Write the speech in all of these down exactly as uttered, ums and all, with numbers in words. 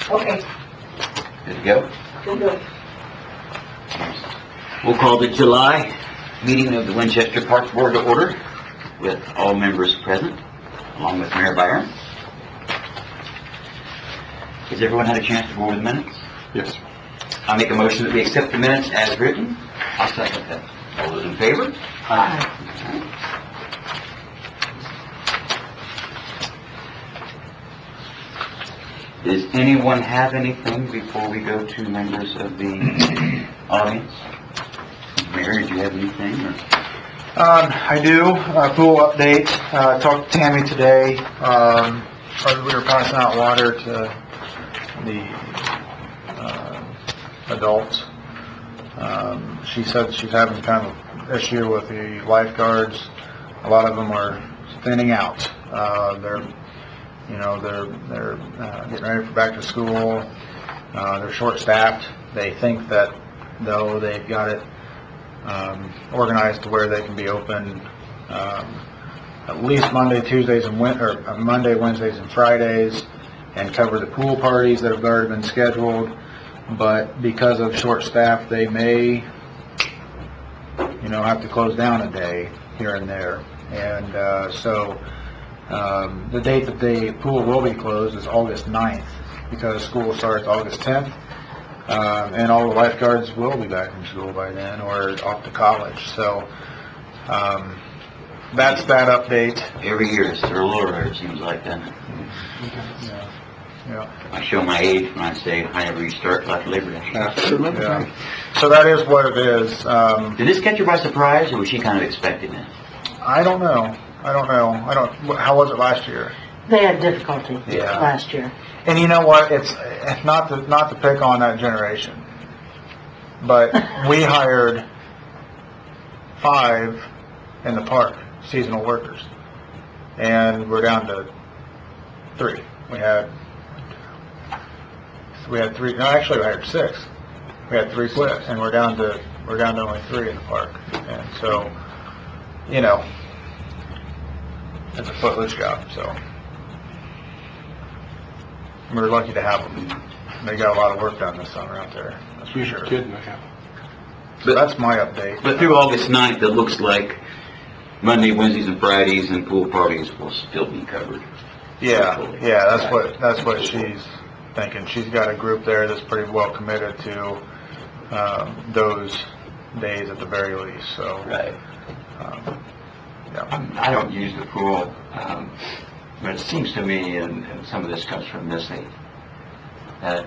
Okay. Good to go? Good, good. We'll call the July meeting of the Winchester Park Board to order with all members present, along with Mayor Byron. Has everyone had a chance to go over the minutes? Yes. I'll make a motion that we accept the minutes as written. I'll second that. All those in favor? Aye. Does anyone have anything before we go to members of the audience? Mary, do you have anything? Or? Um, I do. Uh, pool update. Uh, talked to Tammy today. Um, we were passing out water to the uh, adults. Um, she said she's having kind of issue with the lifeguards. A lot of them are thinning out. Uh, they're, you know, they're they're uh, getting ready for back to school. Uh, they're short-staffed. They think that though they've got it um, organized to where they can be open um, at least Monday, Tuesdays, and win- or uh, Monday, Wednesdays, and Fridays, and cover the pool parties that have already been scheduled. But because of short staff, they may, you know, have to close down a day here and there. And uh, so um, the date that the pool will be closed is August ninth, because school starts August tenth. Um, and all the lifeguards will be back in school by then, or off to college. So um, that's that update. Every year it's their lower, it seems like that. Yeah. Yeah. I show my age when I say I never restart like Labor Day. Yeah. So that is what it is. Um, Did this catch her by surprise, or was she kind of expecting it? I don't know. I don't know. I don't. How was it last year? They had difficulty Yeah. last year. And you know what? It's not to not to pick on that generation, but we hired five in the park seasonal workers, and we're down to three. We had we had three. No, actually, we hired six. We had three quit, and we're down to we're down to only three in the park. And so, you know, it's a footloose job. So. We were lucky to have them. They got a lot of work done this summer out there. That's for sure. Kidding, I have. So that's my update. But through August ninth, it looks like Monday, Wednesdays, and Fridays and pool parties will still be covered. Yeah, yeah, that's what that's what she's thinking. She's got a group there that's pretty well committed to um, those days at the very least. So, Right. um, yeah. I don't use the pool, um, but it seems to me, and, and some of this comes from Missy, that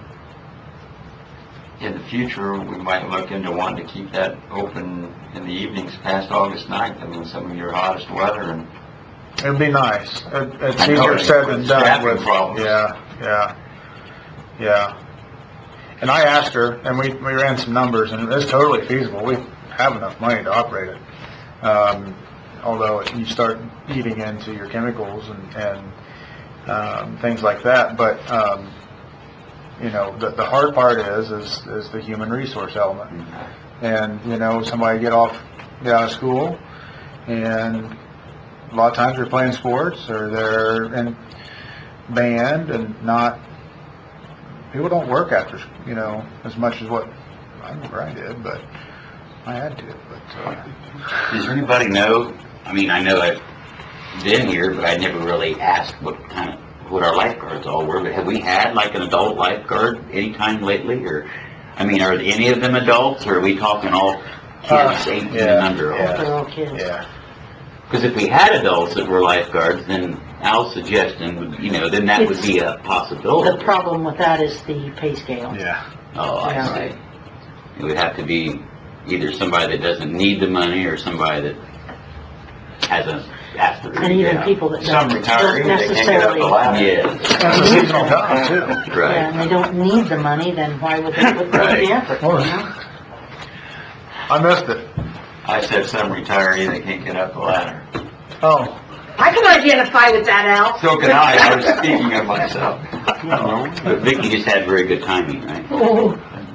in the future we might look into wanting to keep that open in the evenings past August ninth. I mean, some of your hottest weather, and It'd be nice. It, it's I know, easier with said than done. staffing With, problems. Yeah, yeah, yeah. And I asked her, and we, we ran some numbers, and it's totally feasible. We have enough money to operate it. Um, although you start eating into your chemicals and, and um, things like that. But, um, you know, the, the hard part is, is, is the human resource element. And, you know, somebody get off, get out of school, and a lot of times they're playing sports or they're in band and not, people don't work after, you know, as much as what I remember I did, but I had to. But uh, Does anybody know, I mean, I know I've been here, but I never really asked what kind of, what our lifeguards all were, but have we had like an adult lifeguard anytime lately, or, I mean, are any of them adults, or are we talking all kids, Uh, eighteen yeah, and under? yeah. They're all kids. yeah. Because if we had adults that were lifeguards, then Al's suggestion would, you know, then that would It's- be a possibility. The problem with that is the pay scale. Yeah. Oh, I Yeah. see. It would have to be either somebody that doesn't need the money or somebody that hasn't asked for it. And even Yeah. people that some don't, retirees, don't they can't get up the necessarily, ladder. Yes, That's a seasonal job, too. yeah, right. and they don't need the money, then why would they put Right. the effort, you know? I missed it. I said some retiree, they can't get up the ladder. Oh. I can identify with that, Al. So can I, I was speaking of myself. But Vicki just had very good timing, right? Oh,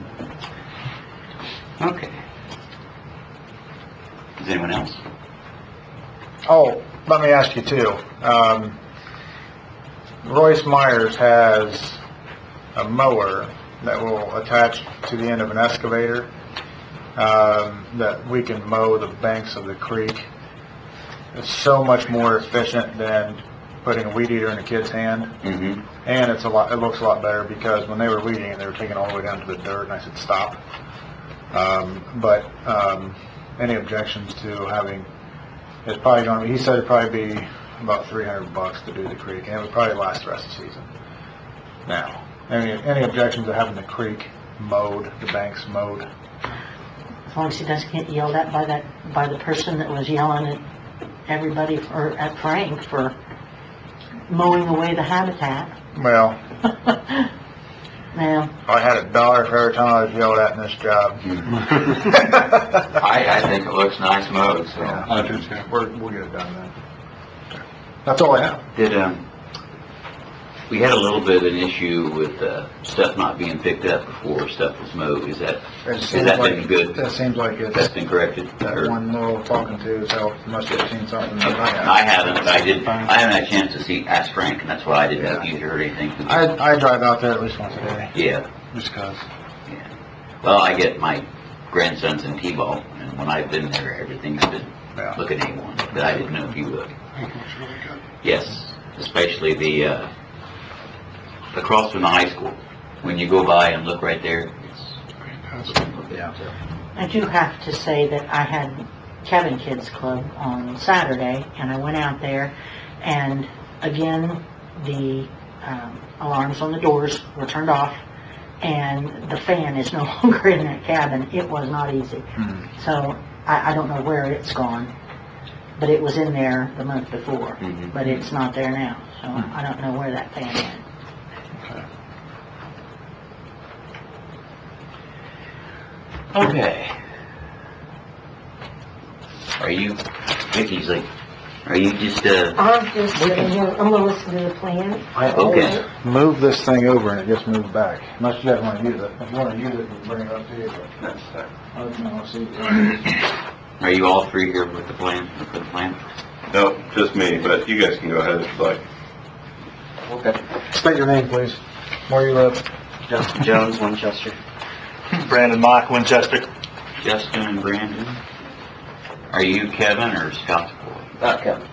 Okay. Is anyone else? Oh, let me ask you too. Um, Royce Myers has a mower that will attach to the end of an excavator, um, that we can mow the banks of the creek. It's so much more efficient than putting a weed eater in a kid's hand, Mm-hmm. and it's a lot. It looks a lot better because when they were weeding it, they were taking it all the way down to the dirt, and I said stop. Um, but um, any objections to having? It's probably going to be. He said it'd probably be about three hundred bucks to do the creek, and it would probably last the rest of the season. Now, any any objections to having the creek mowed, the banks mowed? As long as he doesn't get yelled at by that, by the person that was yelling at everybody, or at Frank for mowing away the habitat. Well, Now, I had a dollar for every time I was yelled at in this job. I, I think it looks nice mowed, so. I do too. We're, we'll get it done then. That's all I have. Did, um, we had a little bit of an issue with, uh, stuff not being picked up before stuff was mowed. Is that, It has seems that like- been good? That seems like it's, That's been corrected? that Or- one little talking to, so must have seen something that I haven't. I haven't, but I did, I haven't had a chance to see, ask Frank, and that's why I didn't know if you heard anything. I, I drive out there at least once a day, Yeah, just 'cause. yeah. Well, I get my grandsons in T-ball, and when I've been there, everything's been Yeah. looking A one, but I didn't know if you would. Yes, especially the, uh, across from the high school. When you go by and look right there, it's, Yeah. I do have to say that I had Kevin Kids Club on Saturday, and I went out there, and again, the um, alarms on the doors were turned off, and the fan is no longer in that cabin. It was not easy. Hmm. So I, I don't know where it's gone, but it was in there the month before, Mhm. but it's not there now. So I don't know where that fan went. okay. Are you, Vicky's like, are you just, uh, I'm just sitting here, I'm gonna listen to the plan. I Okay. always move this thing over and it just moves back. Unless you guys want to use it. If you want to use it, you can bring it up to you. but That's, uh, I don't know, see. are you all three here with the plan, with the plan? No, just me, but you guys can go ahead if you'd like. Okay. State your name, please. Where you live. Justin Jones, Winchester. Brandon Mock, Winchester. Justin and Brandon. Are you Kevin or Scott's boy? Uh, Kevin.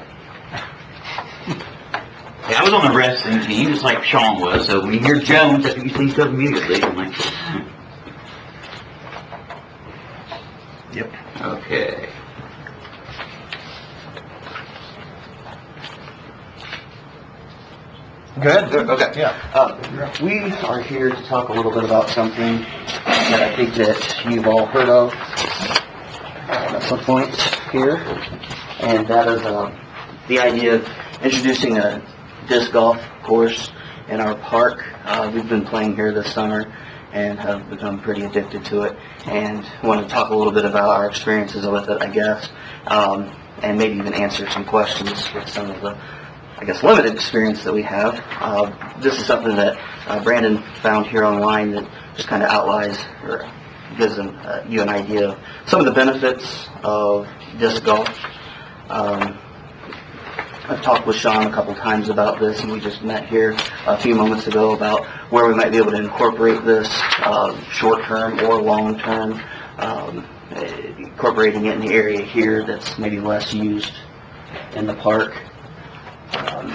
Yeah, I was on the wrestling team, just like Sean was, so when you hear Jones, that's what you think of immediately. I'm like, hmm. Yep. Okay. Good? Okay. Yeah. Uh, we are here to talk a little bit about something that I think that you've all heard of uh, at some point here, and that is uh, the idea of introducing a disc golf course in our park. Uh, we've been playing here this summer and have become pretty addicted to it, and want to talk a little bit about our experiences with it, I guess, um, and maybe even answer some questions with some of the I guess, limited experience that we have. Uh, this is something that uh, Brandon found here online that just kind of outlines or gives them, uh, you an idea of some of the benefits of disc golf. Um, I've talked with Sean a couple times about this, and we just met here a few moments ago about where we might be able to incorporate this uh, short-term or long-term, um, incorporating it in the area here that's maybe less used in the park. Um,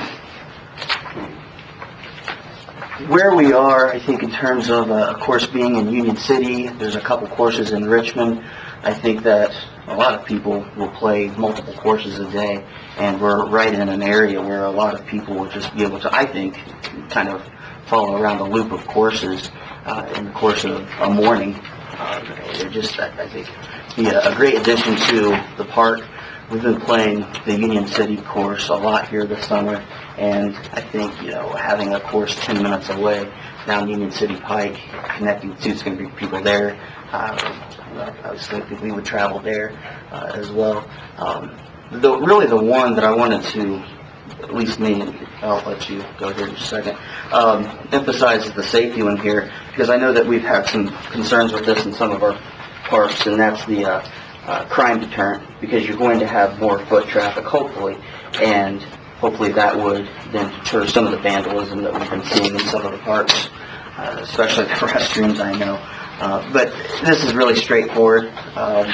where we are, I think, in terms of uh, a course being in Union City, there's a couple courses in Richmond. I think that a lot of people will play multiple courses a day, and we're right in an area where a lot of people will just be able to, I think, kind of follow around a loop of courses uh, in the course of a morning. Uh, they're just, I, I think, be a, a great addition to the park. We've been playing the Union City course a lot here this summer, and I think, you know, having a course ten minutes away down Union City Pike, connecting to, it's going to be people there. Uh, I was thinking we would travel there uh, as well. Um, the, really the one that I wanted to, at least me, and I'll let you go here in just a second, um, emphasize the safety one here, because I know that we've had some concerns with this in some of our parks, and that's the uh, Uh, crime deterrent, because you're going to have more foot traffic, hopefully, and hopefully that would then deter some of the vandalism that we've been seeing in some of the parks uh, especially the restrooms, I know. Uh, but this is really straightforward. Um,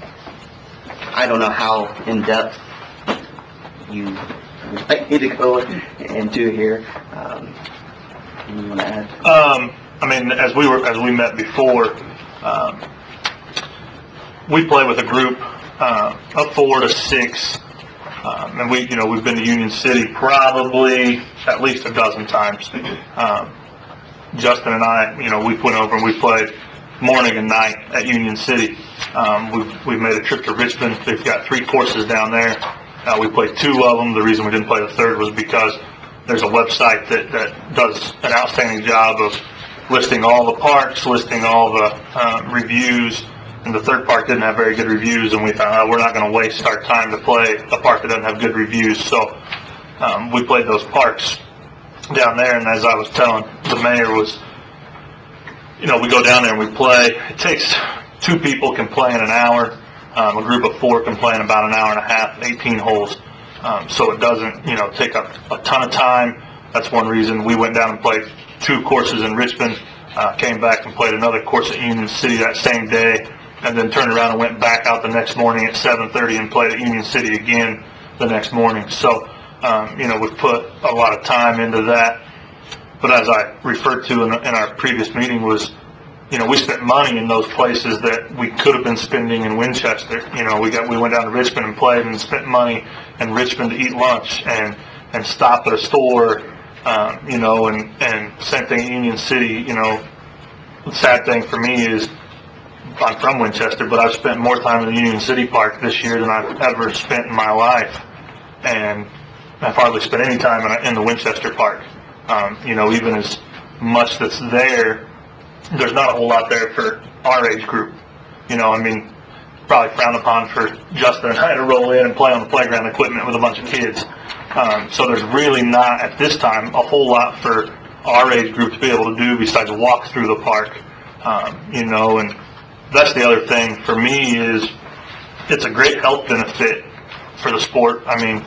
I don't know how in-depth you would like me to go into here. Um, you want to add? Um, I mean, as we were, as we met before, um, we play with a group uh, of four to six, um, and we, you know, we've been to Union City probably at least a dozen times. Um, Justin and I, you know, we went over and we played morning and night at Union City. Um, we've, we've made a trip to Richmond. They've got three courses down there. Uh, we played two of them. The reason we didn't play the third was because there's a website that, that does an outstanding job of listing all the parks, listing all the uh, reviews, and the third park didn't have very good reviews, and we thought, oh, we're not going to waste our time to play a park that doesn't have good reviews. So um, we played those parks down there, and as I was telling the mayor was, you know, we go down there and we play. It takes two people can play in an hour. Um, a group of four can play in about an hour and a half, eighteen holes. Um, so it doesn't, you know, take up a ton of time. That's one reason we went down and played two courses in Richmond, uh, came back and played another course at Union City that same day, and then turned around and went back out the next morning at seven thirty and played at Union City again the next morning. So, um, you know, we've put a lot of time into that. But as I referred to in, in our previous meeting was, you know, we spent money in those places that we could have been spending in Winchester. You know, we got we went down to Richmond and played and spent money in Richmond to eat lunch and and stop at a store, um, you know, and and same thing at Union City. You know, the sad thing for me is I'm from Winchester, but I've spent more time in the Union City Park this year than I've ever spent in my life, and I've hardly spent any time in, in the Winchester Park. Um, you know, even as much that's there, there's not a whole lot there for our age group. You know, I mean, probably frowned upon for Justin and I to roll in and play on the playground equipment with a bunch of kids. Um, so there's really not, at this time, a whole lot for our age group to be able to do besides walk through the park. Um, you know, and that's the other thing for me is it's a great health benefit for the sport. I mean,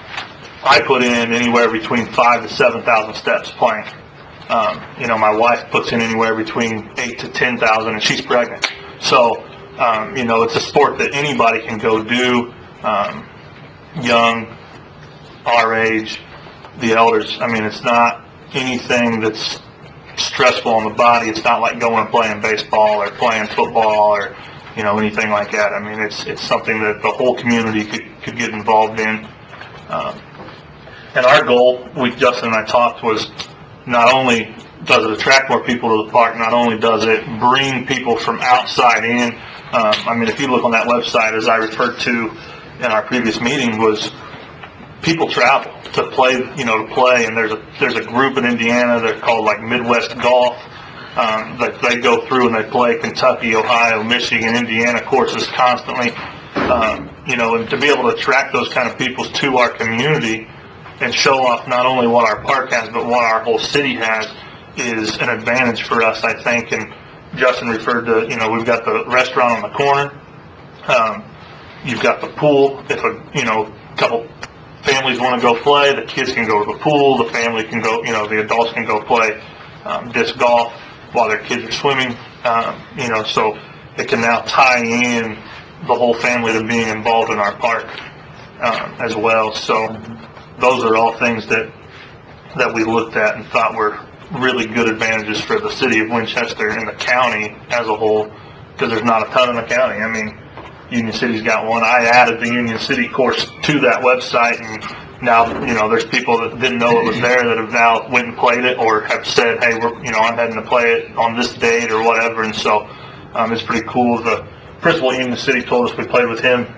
I put in anywhere between five to seven thousand steps playing. Um, you know, my wife puts in anywhere between eight to ten thousand, and she's pregnant. So, um, you know, it's a sport that anybody can go do. Um, young, our age, the elders. I mean, it's not anything that's stressful on the body. It's not like going and playing baseball or playing football or, you know, anything like that. I mean, it's it's something that the whole community could could get involved in. Um, and our goal, we Justin and I talked, was not only does it attract more people to the park, not only does it bring people from outside in. Um, I mean, if you look on that website, as I referred to in our previous meeting, was people travel to play, you know, to play, and there's a there's a group in Indiana, they're called like Midwest Golf, um, that they go through and they play Kentucky, Ohio, Michigan, Indiana courses constantly, um, you know, and to be able to attract those kind of people to our community and show off not only what our park has, but what our whole city has is an advantage for us, I think. And Justin referred to, you know, we've got the restaurant on the corner, um, you've got the pool. If a, you know, couple families want to go play, the kids can go to the pool, the family can go, you know, the adults can go play um, disc golf while their kids are swimming, um, you know, so it can now tie in the whole family to being involved in our park um, as well. So those are all things that that we looked at and thought were really good advantages for the city of Winchester and the county as a whole, because there's not a ton in the county. I mean, Union City's got one. I added the Union City course to that website, and now, you know, there's people that didn't know it was there that have now went and played it, or have said, hey, we're, you know, I'm heading to play it on this date or whatever. And so um, it's pretty cool. The principal at Union City told us, we played with him,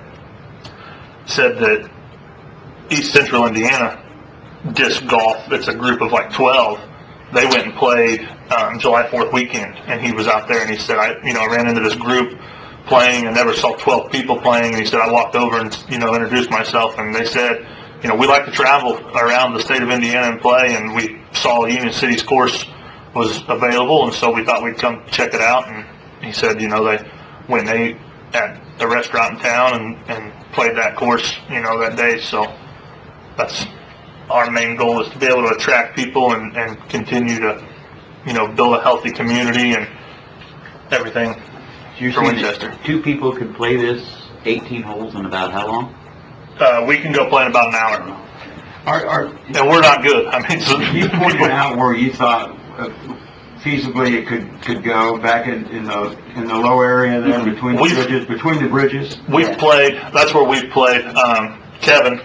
said that East Central Indiana disc golf, it's a group of like twelve, they went and played um, July fourth weekend, and he was out there and he said, I, you know, I ran into this group playing and never saw twelve people playing, and he said, I walked over and, you know, introduced myself, and they said, you know, we like to travel around the state of Indiana and play, and we saw Union City's course was available, and so we thought we'd come check it out. And he said, you know, they went and ate at a restaurant in town and, and played that course, you know, that day. So that's our main goal, is to be able to attract people and, and continue to you know, build a healthy community and everything You're for saying Winchester. that two people could play this eighteen holes in about how long? Uh, we can go play in about an hour, Are, are, and we're not good. I mean, so you pointed out where you thought uh, feasibly it could, could go back in, in the, in the low area there between the We've- bridges, between the bridges? We've played, that's where we've played. Um, Kevin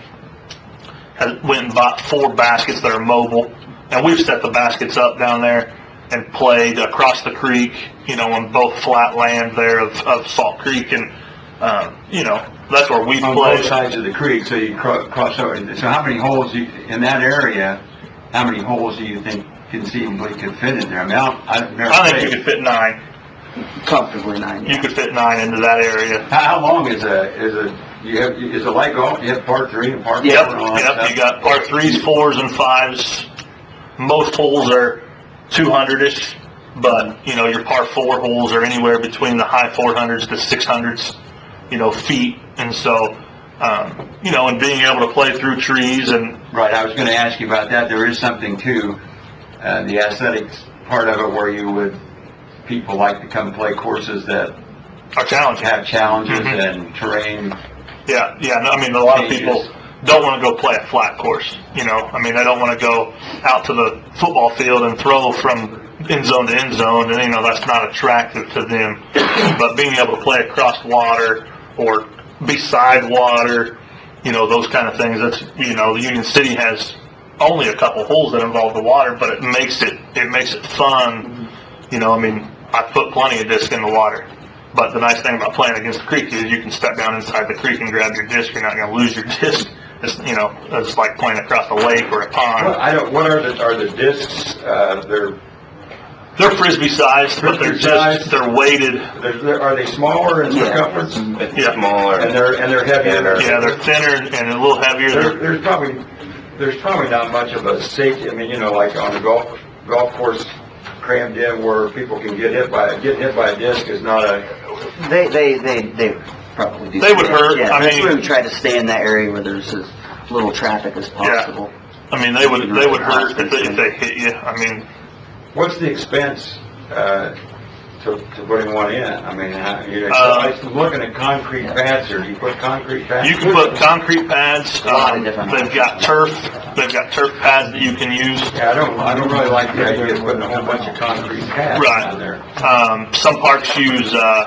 has went and bought four baskets that are mobile, and we've set the baskets up down there and played across the creek, you know, on both flat land there of, of Salt Creek, and, um, you know, that's where we've On both played. sides of the creek, so you cro- cross over. So how many holes, you- in that area, how many holes do you think conceivably could fit in there? I mean, I don't- I've never I think you played. could fit nine. Comfortably nine. You could fit nine into that area. How, how long is a, is a, you have, is it like golf? You have par three and par four Yep, and all that yep, stuff? you got par threes, fours, and fives. Most holes are two hundred-ish, but, you know, your par four holes are anywhere between the high four hundreds to six hundreds, you know, feet. And so, um, you know, and being able to play through trees and, Right, I was gonna ask you about that. There is something to, uh, the athletics part of it where you would, people like to come play courses that are challenging. have challenges Mhm. and terrain. Yeah, yeah, no, I mean, a lot of people Changes. don't want to go play a flat course, you know, I mean, they don't want to go out to the football field and throw from end zone to end zone, and, you know, that's not attractive to them. But being able to play across water or beside water, you know, those kind of things, that's, you know, the Union City has only a couple holes that involve the water, but it makes it, it makes it fun, you know, I mean, I put plenty of disc in the water. But the nice thing about playing against the creek is you can step down inside the creek and grab your disc. You're not going to lose your disc. It's, you know, it's like playing across a lake or a What, pond. I don't, what are the, are the discs, uh, they're, They're frisbee sized, but they're Frisbee sized? just, they're weighted. they're, they're- are they smaller in Yeah. circumference? Yeah. Smaller. And they're, and they're heavier? Yeah, they're thinner and and a little heavier. There, They're, there's probably, there's probably not much of a safety, I mean, you know, like on a golf, golf course crammed in where people can get hit by, getting hit by a disc is not a, They, they, they, they probably do. They would hurt. Yeah, I that's mean- why we try to stay in that area where there's as little traffic as possible. I mean, they would, they would hurt if they, if they hit you. I mean, what's the expense, uh, to, to putting one in? I mean, how, you know, Uh, I was looking at concrete pads here, you put concrete pads? you can put concrete pads. lot of um, different They've got turf. They've got turf pads that you can use. Yeah, I don't, I don't really like the idea of putting a whole bunch of concrete pads Right. down there. Um, some parks use, uh,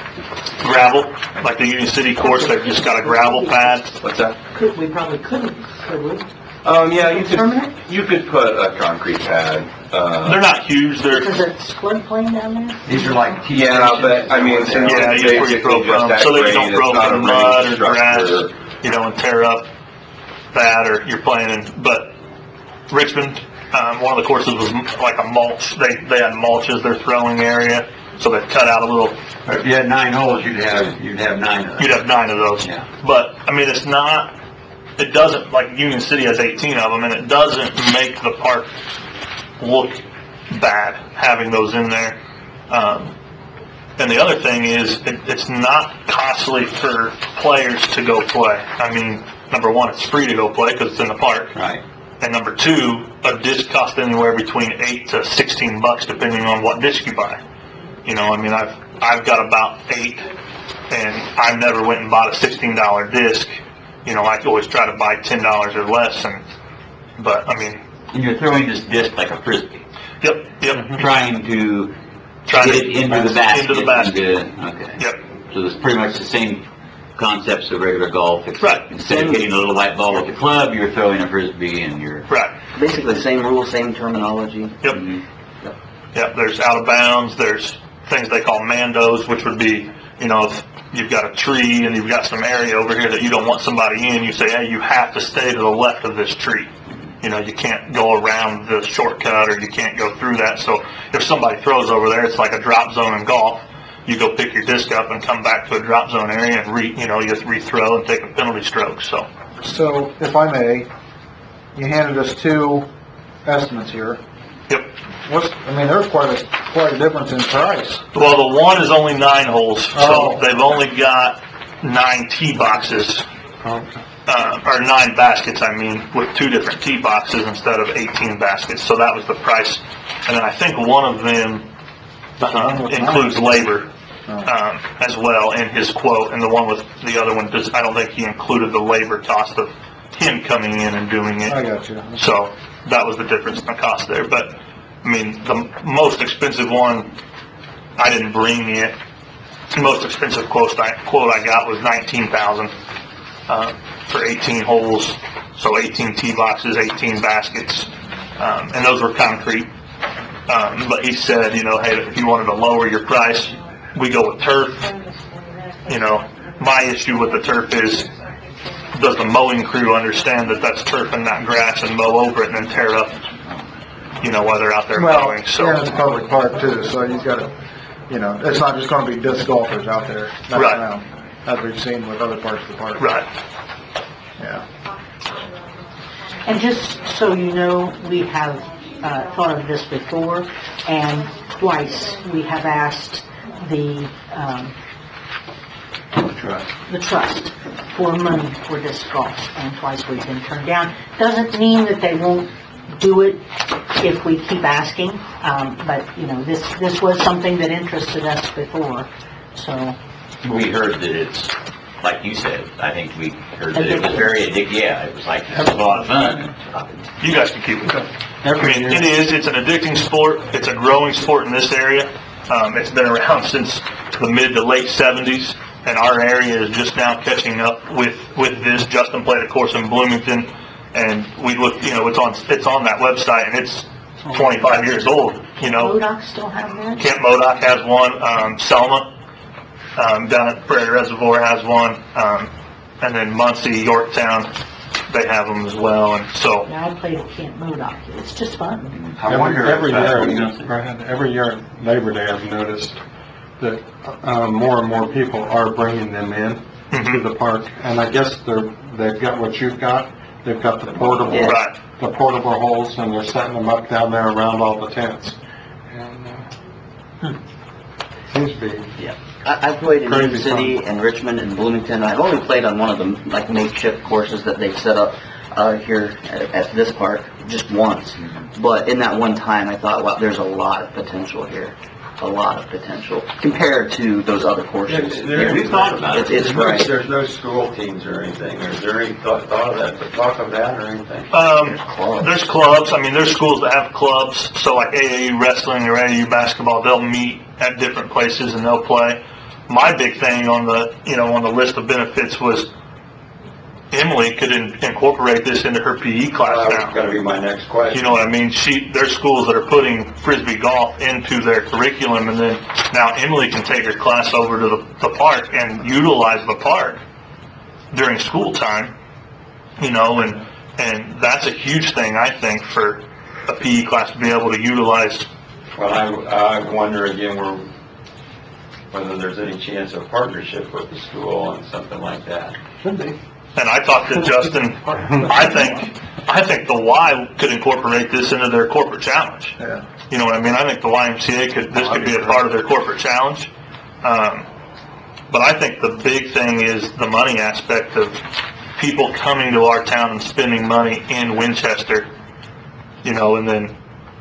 gravel, like the Union City course, they've just got a gravel pad. What's that? Could, we probably couldn't, could we? Um, yeah, you Permanent? could, you could put a concrete pad, uh, They're not huge, they're, Because it's floodplain down there? These are like T yeah, but, I mean, since yeah, it's you where you throw basically just from, that so that you grade, don't it's throw not a in mud or raised grass, structure. you know, and tear up that, or you're playing in, but Richmond, um, one of the courses was like a mulch, they, they had mulch as their throwing area, so they cut out a little, If you had nine holes, you'd have, you'd have nine of them. you'd have nine of those. Yeah. But, I mean, it's not, it doesn't, like Union City has eighteen of them, and it doesn't make the park look bad having those in there. Um, and the other thing is, it, it's not costly for players to go play. I mean, number one, it's free to go play because it's in the park. Right. And number two, a disc costs anywhere between eight to sixteen bucks depending on what disc you buy. You know, I mean, I've, I've got about eight, and I've never went and bought a sixteen dollar disc. You know, I always try to buy ten dollars or less, and, but, I mean, And you're throwing this disc like a frisbee, yep, yep. trying to Trying get to it into the basket. Into the basket. into- Okay. Yep. So it's pretty much the same concepts of regular golf, except Right. instead of hitting a little white ball with the club, you're throwing a frisbee and you're... Right, Basically, same rules, same terminology. yep. Mhm. Yep, there's out of bounds, there's things they call mandos, which would be, you know, if you've got a tree and you've got some area over here that you don't want somebody in, you say, hey, you have to stay to the left of this tree. You know, you can't go around the shortcut, or you can't go through that. So if somebody throws over there, it's like a drop zone in golf. You go pick your disc up and come back to a drop zone area and re, you know, you just re-throw and take a penalty stroke, so. So, if I may, you handed us two estimates here. Yep. What's, I mean, there's quite a, quite a difference in price. Well, the one is only nine holes, so Oh. they've only got nine tee boxes, uh, or nine baskets, I mean, with two different tee boxes instead of eighteen baskets. So that was the price and then I think one of them um, includes labor um, as well in his quote, and the one with the other one does. I don't think he included the labor cost of him coming in and doing it. I got you. So that was the difference in the cost there. But I mean, the most expensive one, I didn't bring it. The most expensive quote I, quote I got was nineteen thousand uh, for eighteen holes, so eighteen tee boxes, eighteen baskets, um, and those were concrete. Um, but he said, you know, hey, if you wanted to lower your price, we go with turf. You know, my issue with the turf is, does the mowing crew understand that that's turf and not grass, and mow over it and then tear up, you know, while they're out there Well, mowing? So yeah, it's a public park too, so you've got to, you know, it's not just going to be disc golfers out there messing Right. around, as we've seen with other parts of the park. right. Yeah. And just so you know, we have uh, thought of this before, and twice we have asked the, um, the trust for money for disc golf, and twice we've been turned down. Doesn't mean that they won't do it if we keep asking, um, but, you know, this, this was something that interested us before, so. We heard that it's, like you said, I think we heard that it was very addictive. Yeah, it was like, it was a lot of fun. You guys can keep it. I mean, it is, it's an addicting sport. It's a growing sport in this area. Um, it's been around since the mid to late seventies, and our area is just now catching up with, with this. Justin played a course in Bloomington, and we looked, you know, it's on, it's on that website, and it's twenty-five years old, you know. Modoc still have theirs? Camp Modoc has one, um, Selma, um, down at Prairie Reservoir has one, um, and then Muncie, Yorktown, they have them as well, and so. Yeah, I played at Camp Modoc. It's just fun. I wonder Every if, uh, year, what are you gonna say? Brad, every year at Labor Day, I've noticed that, uh, more and more people are bringing them in to the park, and I guess they're, they've got what you've got, they've got the portable, Right. the portable holes, and they're setting them up down there around all the tents. And, uh, seems to be, Yeah. I, I've played in Union Crazy City fun. and Richmond and Bloomington. I've only played on one of them, like makeshift courses that they've set up uh, here at, at this park, just once. But in that one time, I thought, wow, there's a lot of potential here. A lot of potential compared to those other courses. There- We've thought about it. It's, it's right. There's no school teams or anything. Is there any thought, thought of that, talk of that or anything? Um, there's clubs, I mean, there's schools that have clubs, so like A A U wrestling or A A U basketball, they'll meet at different places and they'll play. My big thing on the, you know, on the list of benefits was Emily could in- incorporate this into her P E class That was now. gonna be my next question. You know what I mean? She, there's schools that are putting Frisbee golf into their curriculum, and then now Emily can take her class over to the, the park and utilize the park during school time, you know, and, and that's a huge thing, I think, for a P E class to be able to utilize. Well, I, I wonder again where, whether there's any chance of partnership with the school and something like that. should be. And I talked to Justin, I think, I think the Y could incorporate this into their corporate challenge. Yeah. You know what I mean? I think the Y M C A could, this could be a part of their corporate challenge. Um, but I think the big thing is the money aspect of people coming to our town and spending money in Winchester, you know, and then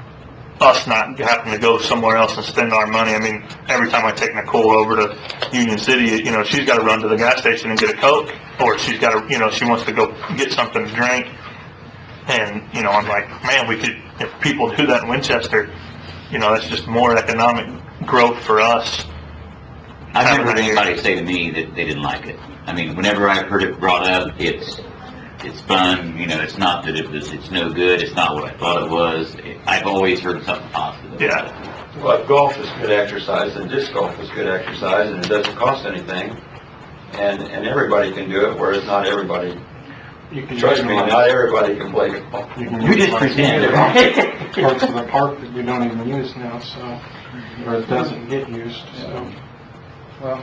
us not having to go somewhere else and spend our money. I mean, every time I take Nicole over to Union City, you know, she's got to run to the gas station and get a Coke, or she's got to, you know, she wants to go get something to drink. And, you know, I'm like, man, we could, if people do that in Winchester, you know, that's just more economic growth for us. I've never heard Having that here. anybody say to me that they didn't like it. I mean, whenever I've heard it brought up, it's, it's fun, you know, it's not that it was, it's no good, it's not what I thought it was. I've always heard something positive. Yeah. Well, golf is good exercise, and disc golf is good exercise, and it doesn't cost anything. And, and everybody can do it, whereas not everybody, You can trust me, utilize- not everybody can play golf. You can You just utilize pretend, it. right? Parts of the park that we don't even use now, so, or it doesn't get used, so. Well,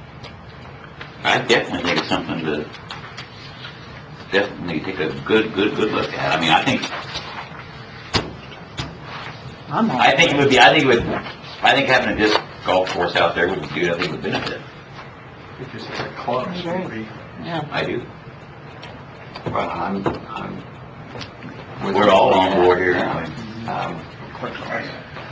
I definitely think it's something to definitely take a good, good, good look at. I mean, I think, I'm all I think it would be, I think it would, I think having a disc golf course out there would be good, I think would benefit. Because it's a club, should be. Yeah. I do. Well, I'm, I'm. with We're all you. on board here, aren't we? Um,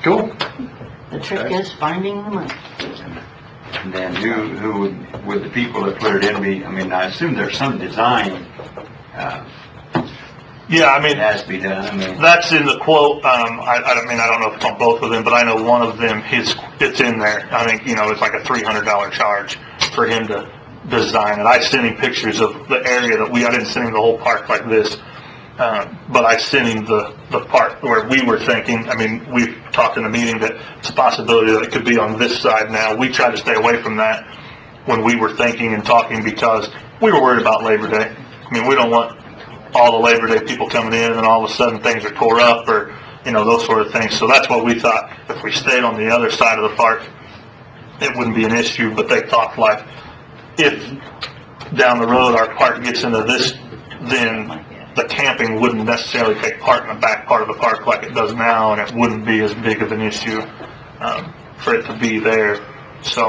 Cool. The trick is finding the money. And then, Who, who would, would the people that put it in be, I mean, I assume there's some design, uh, Yeah, I mean, that has to be done, I mean. that's in the quote. Um, I, I don't mean, I don't know if it's on both of them, but I know one of them, his, it's in there. I think, you know, it's like a three hundred dollar charge for him to design it. I sent him pictures of the area that we, I didn't send him the whole park like this. Um, but I sent him the, the part where we were thinking, I mean, we've talked in the meeting that it's a possibility that it could be on this side now. We tried to stay away from that when we were thinking and talking because we were worried about Labor Day. I mean, we don't want all the Labor Day people coming in and then all of a sudden things are tore up or, you know, those sort of things. So that's what we thought. If we stayed on the other side of the park, it wouldn't be an issue, but they talked like, if down the road our park gets into this, then the camping wouldn't necessarily take part in the back part of the park like it does now, and it wouldn't be as big of an issue um, for it to be there. So,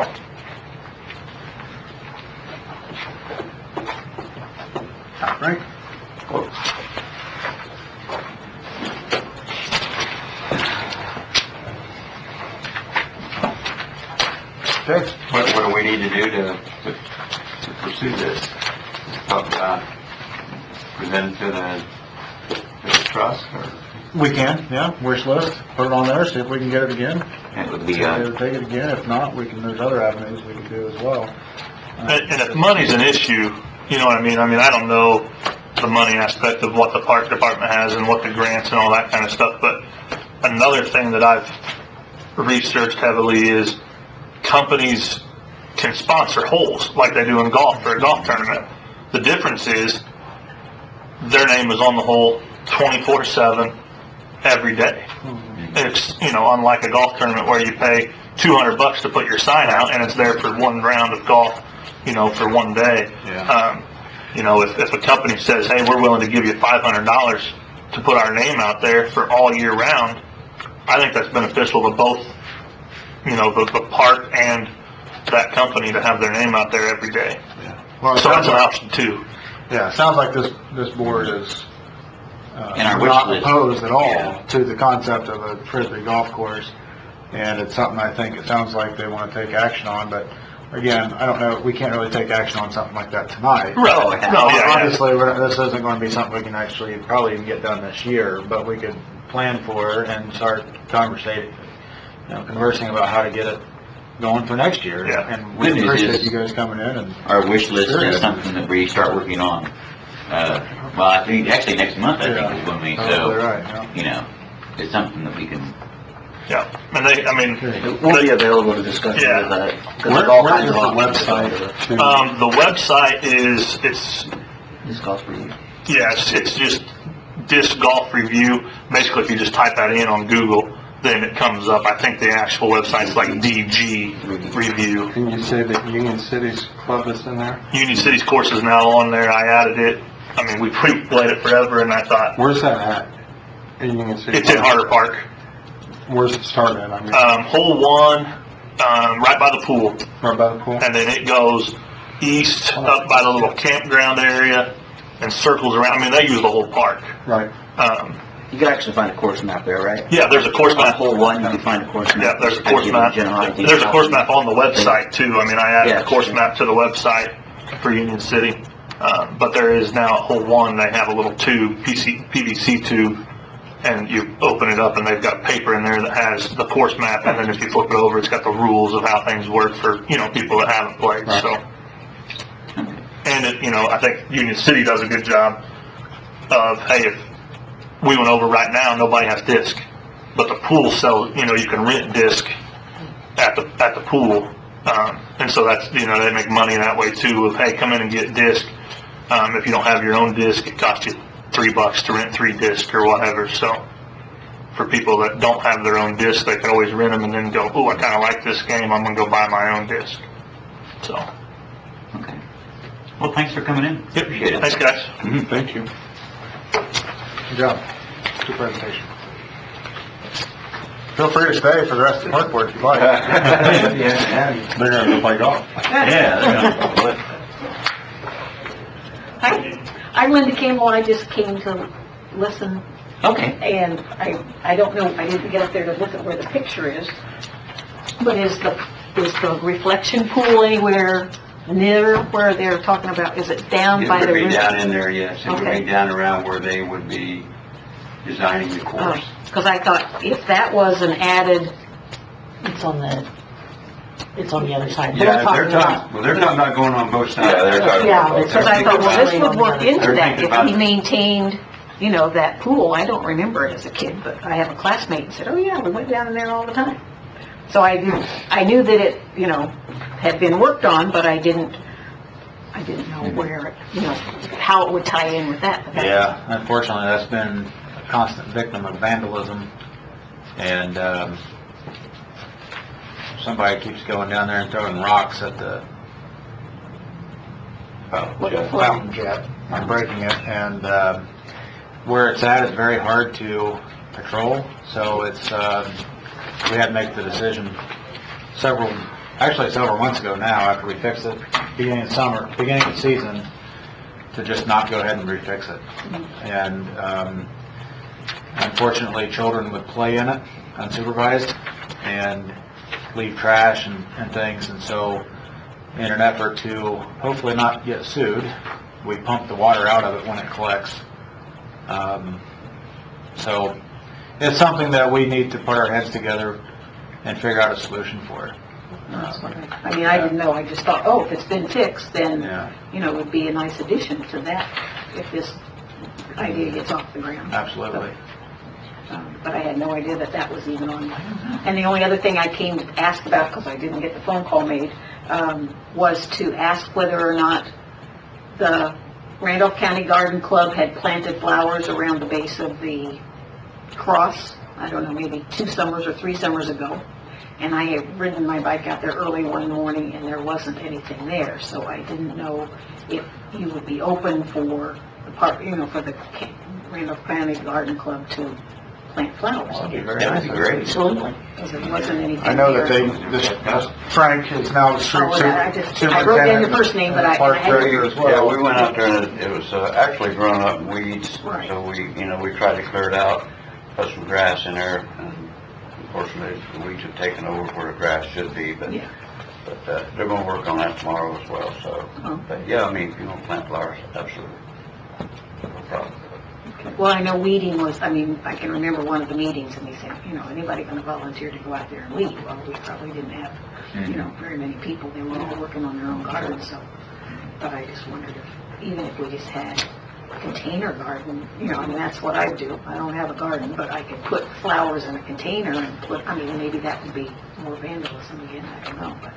Frank? Okay. What, what do we need to do to, to, to pursue this? Talk about, present it to the, to the trust, or? We can, yeah, wish list, put it on there, see if we can get it again. that would See be, if they uh, would take it again, if not, we can, there's other avenues we can do as well. and, and if money's an issue, you know what I mean? I mean, I don't know the money aspect of what the park department has and what the grants and all that kind of stuff, but another thing that I've researched heavily is companies can sponsor holes like they do in golf for a golf tournament. The difference is their name is on the hole twenty-four seven every day. It's, you know, unlike a golf tournament where you pay two hundred bucks to put your sign out and it's there for one round of golf, you know, for one day. Yeah. Um, you know, if, if a company says, hey, we're willing to give you five hundred dollars to put our name out there for all year round, I think that's beneficial to both, you know, the, the park and that company to have their name out there every day. Well, it So that's sounds an like, option too. yeah, it sounds like this, this board is, uh, In our wish not list. opposed at all Yeah. to the concept of a frisbee golf course. And it's something I think it sounds like they want to take action on, but again, I don't know, we can't really take action on something like that tonight. Right. No, yeah, yeah. Obviously, we're, this isn't going to be something we can actually probably even get done this year, but we could plan for and start conversating, you know, conversing about how to get it going for next year. Yeah. And we Good news appreciate is- you guys coming in and, our wish list Sure. is something that we start working on. Uh, well, I think, actually next month, I think is when we, probably so, right, yeah. you know, it's something that we can, Yeah. And they, I mean, It won't be available to discuss Yeah. with that. 'cause Where, there's all where kinds is of the options. website? to- um, the website is, it's, Disc golf review. yeah, it's, it's just disc golf review. Basically, if you just type that in on Google, then it comes up. I think the actual website's like D G review. Can you say that Union City's club is in there? Union City's course is now on there. I added it. I mean, we pre-played it forever, and I thought, Where's that at? In Union City? it's in Harder Park. Where's it start at? I mean, Um, hole one, um, right by the pool. right by the pool? And then it goes east up by the little campground area and circles around. I mean, they use the whole park. Right. Um, You can actually find a course map there, right? yeah, there's a course On map. hole one, you can find a course map. Yeah, there's a Just to course give you map. general idea. There's a course map on the website too. I mean, I added Yeah, the course sure. map to the website for Union City. Uh, but there is now at hole one, they have a little tube, P C, P V C tube, and you open it up and they've got paper in there that has the course map, and then if you flip it over, it's got the rules of how things work for, you know, people that haven't played, Right. so. And it, you know, I think Union City does a good job of, hey, if we went over right now, nobody has disc, but the pool sells, you know, you can rent disc at the, at the pool. Um, and so that's, you know, they make money that way too of, hey, come in and get disc. Um, if you don't have your own disc, it costs you three bucks to rent three disc or whatever. So for people that don't have their own disc, they can always rent them and then go, oh, I kind of like this game. I'm going to go buy my own disc. So, okay. Well, thanks for coming in. yep. Appreciate it. Thanks, guys. Mhm, Thank you. Good job. Good presentation. Feel free to stay for the rest of the park board if you'd like. They're gonna go play golf. Yeah, they're gonna, Hi, I'm Linda Campbell. I just came to listen Okay. And I, I don't know, I didn't get up there to look at where the picture is, but is the, is the reflection pool anywhere near where they're talking about, is it down It by the would be river? down in there, yes. It would Okay. be down around where they would be designing the course. Because I thought if that was an added, it's on the, it's on the other side. Yeah, they're talking talking, well, they're talking about going on both sides. Yeah, they're talking Yeah, about both. because I thought, well, this They're would work into They're that thinking if about he it. maintained, you know, that pool. I don't remember it as a kid, but I have a classmate who said, oh yeah, we went down in there all the time. So I knew, I knew that it, you know, had been worked on, but I didn't, I didn't know where, it, you know, how it would tie in with that. Yeah, unfortunately, that's been a constant victim of vandalism, and, um, somebody keeps going down there and throwing rocks at the fountain jet and breaking it, and, um, where it's at is very hard to patrol, so it's, um, we had to make the decision several, actually several months ago now, after we fixed it, beginning of summer, beginning of the season, to just not go ahead and refix it. And, um, unfortunately, children would play in it unsupervised and leave trash and, and things, and so in an effort to hopefully not get sued, we pump the water out of it when it collects. Um, so it's something that we need to put our heads together and figure out a solution for it. That's what I, I mean, I didn't know. I just thought, oh, if it's been fixed, then, Yeah. you know, it would be a nice addition to that if this idea gets off the ground. Absolutely. Um, but I had no idea that that was even on. And the only other thing I came to ask about, because I didn't get the phone call made, um, was to ask whether or not the Randolph County Garden Club had planted flowers around the base of the cross. I don't know, maybe two summers or three summers ago. And I had ridden my bike out there early one morning, and there wasn't anything there. So I didn't know if you would be open for the park, you know, for the Ca- Randolph County Garden Club to plant flowers. That'd be very That would be nice. great. Absolutely, because there wasn't anything I know that there. they, this, Frank is now the street Oh, super- I just- I superintendent. wrote down your first name, but I- and Park I had- director as Yeah, well. we went out there and it- it was uh, actually grown up in weeds. Right. So we, you know, we tried to clear it out, put some grass in there, and unfortunately, the weeds have taken over where the grass should be, but, Yeah. but, uh, they're gonna work on that tomorrow as well, so. Oh. But, yeah, I mean, if you want to plant flowers, absolutely. No problem. Well, I know weeding was, I mean, I can remember one of the meetings, and they said, you know, anybody going to volunteer to go out there and weed? Well, we probably didn't have, you know, very many people. They were all working on their own gardens, so. But I just wondered if, even if we just had a container garden, you know, I mean, that's what I do. I don't have a garden, but I could put flowers in a container and put, I mean, maybe that would be more vandalism again, I don't know, but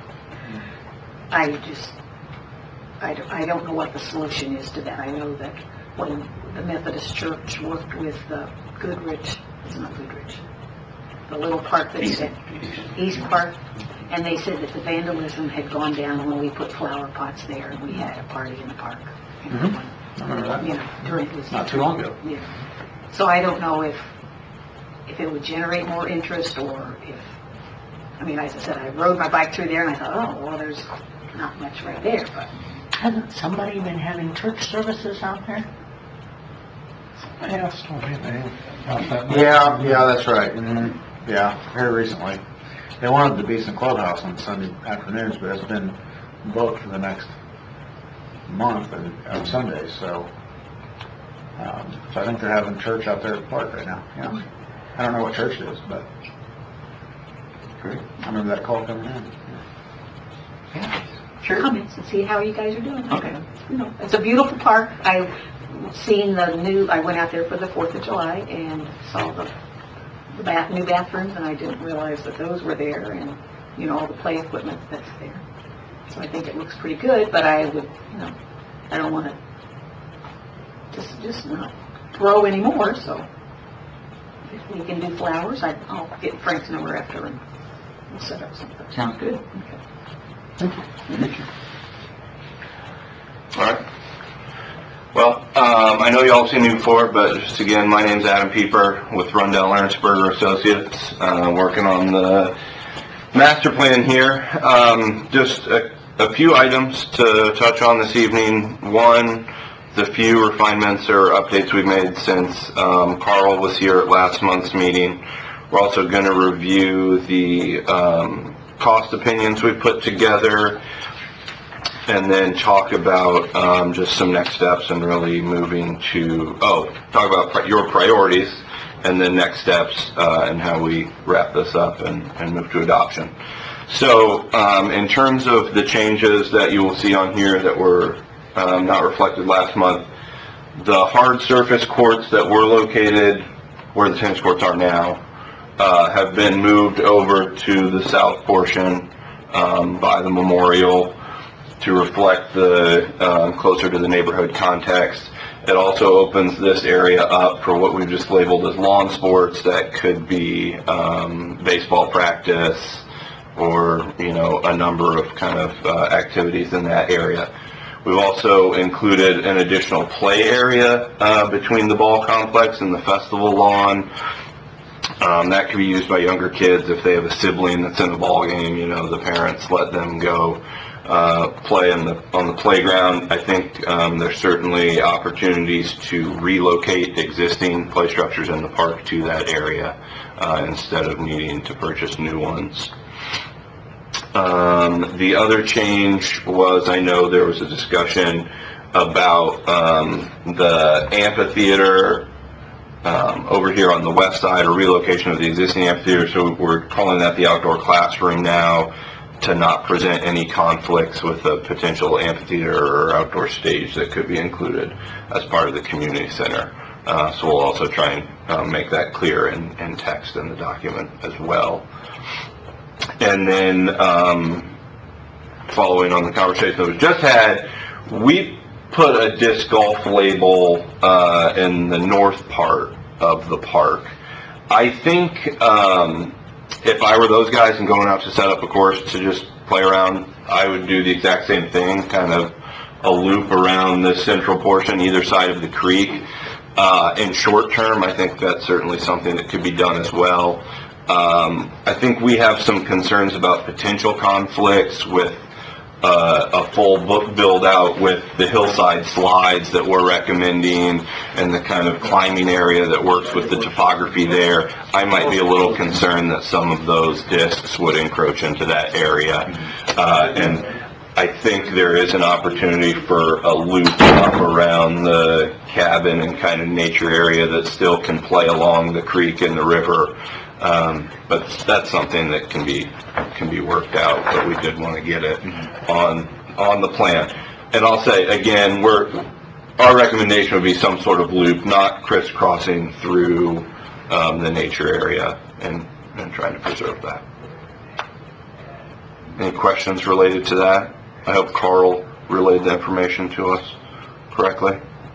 I just, I don't, I don't know what the solution is to that. I know that when the Methodist Church worked with the Goodrich, it's not Goodrich, the little park that's at East Park, and they said that the vandalism had gone down when we put flower pots there and we had a party in the park. You know, Mhm. when- I remember that. You know, during it was. Not too long ago. Yeah. So I don't know if, if it would generate more interest or if, I mean, as I said, I rode my bike through there and I thought, oh, well, there's not much right there, but. Hasn't somebody been having church services out there? Somebody else told me they, about that. Yeah, yeah, that's right. Mhm. Yeah, very recently. They wanted to be some clubhouse on Sunday afternoons, but it's been booked for the next month and on Sundays, so. Um, so I think they're having church out there at the park right now, yeah. I don't know what church it is, but. Great. I remember that call coming in. Yeah, sure. Comments and see how you guys are doing. Okay. You know, it's a beautiful park. I've seen the new, I went out there for the Fourth of July and saw the, the bath, new bathrooms, and I didn't realize that those were there, and, you know, all the play equipment that's there. So I think it looks pretty good, but I would, you know, I don't want to just, just not grow anymore, so if we can do flowers, I, I'll get Frank's number after and we'll set up something. Sounds good. Okay. All right. Well, um, I know y'all have seen me before, but just again, my name's Adam Pieper with Rundell Ernstberger Associates, uh, working on the master plan here. Um, just a, a few items to touch on this evening. One, the few refinements or updates we've made since um, Carl was here at last month's meeting. We're also going to review the um, cost opinions we put together, and then talk about um, just some next steps and really moving to, oh, talk about pri- your priorities, and then next steps uh, and how we wrap this up and, and move to adoption. So um, in terms of the changes that you will see on here that were um, not reflected last month, the hard surface courts that were located where the tennis courts are now uh, have been moved over to the south portion um, by the memorial to reflect the uh, closer to the neighborhood context. It also opens this area up for what we've just labeled as lawn sports that could be um, baseball practice or, you know, a number of kind of uh, activities in that area. We've also included an additional play area uh, between the ball complex and the festival lawn. Um, that could be used by younger kids if they have a sibling that's in the ball game. You know, the parents let them go uh, play in the, on the playground. I think um, there's certainly opportunities to relocate existing play structures in the park to that area uh, instead of needing to purchase new ones. Um, the other change was, I know there was a discussion about um, the amphitheater um, over here on the west side, a relocation of the existing amphitheater, so we're calling that the outdoor classroom now to not present any conflicts with a potential amphitheater or outdoor stage that could be included as part of the community center. Uh, so we'll also try and uh, make that clear in, in text in the document as well. And then, um, following on the conversation that was just had, we put a disc golf label uh, in the north part of the park. I think um, if I were those guys and going out to set up a course to just play around, I would do the exact same thing, kind of a loop around the central portion, either side of the creek. Uh, in short term, I think that's certainly something that could be done as well. Um, I think we have some concerns about potential conflicts with uh, a full book build out with the hillside slides that we're recommending and the kind of climbing area that works with the topography there. I might be a little concerned that some of those discs would encroach into that area. Uh, and I think there is an opportunity for a loop up around the cabin and kind of nature area that still can play along the creek and the river. Um, but that's something that can be can be worked out, but we did want to get it on on the plan. And I'll say again, we're our recommendation would be some sort of loop, not crisscrossing through um, the nature area and, and trying to preserve that. Any questions related to that? I hope Carl relayed the information to us correctly.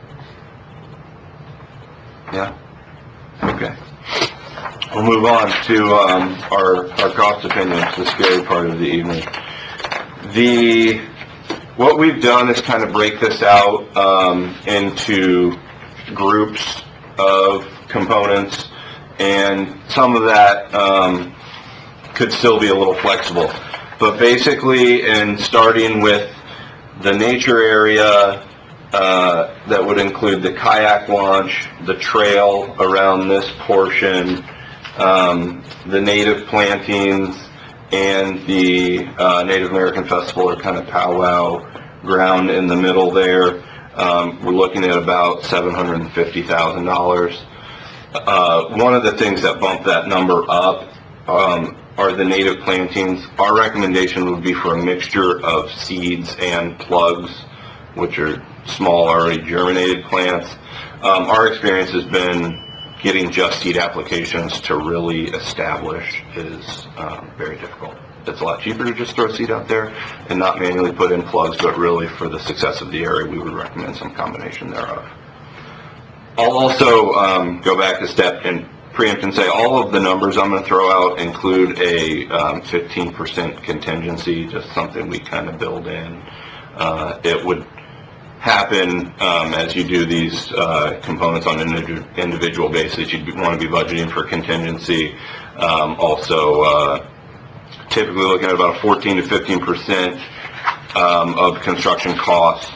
Yeah? Okay. We'll move on to um, our, our cost opinions, the scary part of the evening. The, what we've done is kind of break this out um, into groups of components, and some of that um, could still be a little flexible. But basically, in starting with the nature area, uh, that would include the kayak launch, the trail around this portion, um, the native plantings, and the uh, Native American Festival or kind of powwow ground in the middle there. Um, we're looking at about seven hundred fifty thousand dollars. Uh, one of the things that bumped that number up um, are the native plantings. Our recommendation would be for a mixture of seeds and plugs, which are small, already germinated plants. Um, our experience has been getting just seed applications to really establish is um, very difficult. It's a lot cheaper to just throw seed out there and not manually put in plugs, but really for the success of the area, we would recommend some combination thereof. I'll also um, go back a step and preempt and say all of the numbers I'm going to throw out include a um, fifteen percent contingency, just something we kind of build in. Uh, it would happen um, as you do these uh, components on an individual basis. You'd want to be budgeting for contingency. Um, also, uh, typically looking at about fourteen to fifteen percent um, of construction costs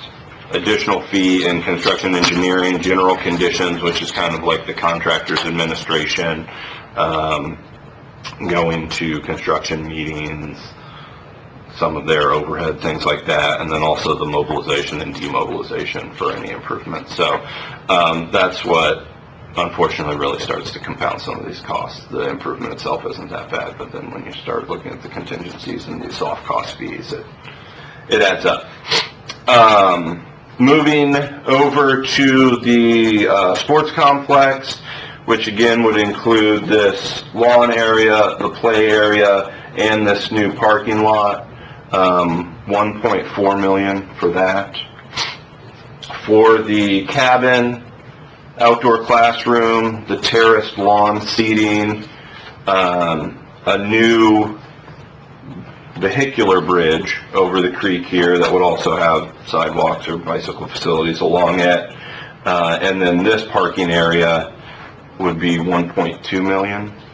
additional fee in construction engineering, general conditions, which is kind of like the contractor's administration, um, going to construction meetings, some of their overhead, things like that, and then also the mobilization and demobilization for any improvements. So um, that's what unfortunately really starts to compound some of these costs. The improvement itself isn't that bad, but then when you start looking at the contingencies and these soft cost fees, it, it adds up. Um, moving over to the uh, sports complex, which again would include this lawn area, the play area, and this new parking lot. Um, one point four million dollars for that. For the cabin, outdoor classroom, the terraced lawn seating, um, a new vehicular bridge over the creek here that would also have sidewalks or bicycle facilities along it, uh, and then this parking area would be one point two million dollars.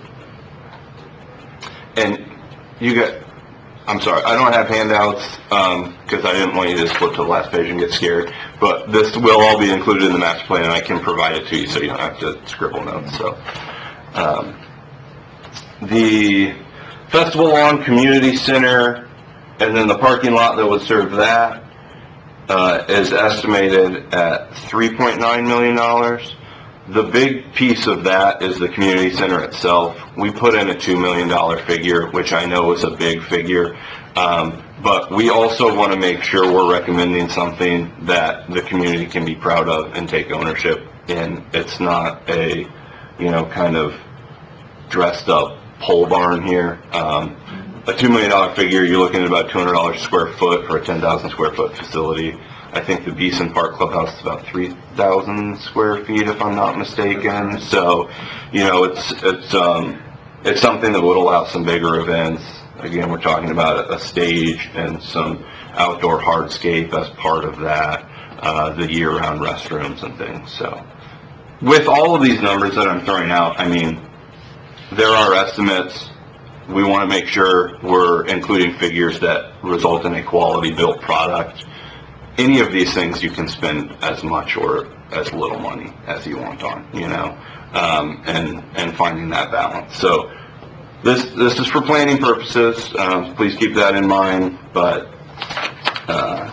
And you got, I'm sorry, I don't have handouts because um, I didn't want you to just flip to the last page and get scared, but this will all be included in the master plan, and I can provide it to you so you don't have to scribble notes. So, um, the Festival Lawn Community Center and then the parking lot that would serve that uh, is estimated at three point nine million dollars. The big piece of that is the community center itself. We put in a two million dollars figure, which I know is a big figure, um, but we also want to make sure we're recommending something that the community can be proud of and take ownership in. It's not a, you know, kind of dressed up pole barn here. Um, a two million dollars figure, you're looking at about two hundred dollars a square foot for a ten thousand square foot facility. I think the Beeson Park Clubhouse is about three thousand square feet, if I'm not mistaken. So, you know, it's it's um, it's something that would allow some bigger events. Again, we're talking about a stage and some outdoor hardscape as part of that, uh, the year-round restrooms and things. So, with all of these numbers that I'm throwing out, I mean, there are estimates. We want to make sure we're including figures that result in a quality-built product. Any of these things you can spend as much or as little money as you want on, you know, um, and and finding that balance. So this this is for planning purposes. Um, please keep that in mind. But uh,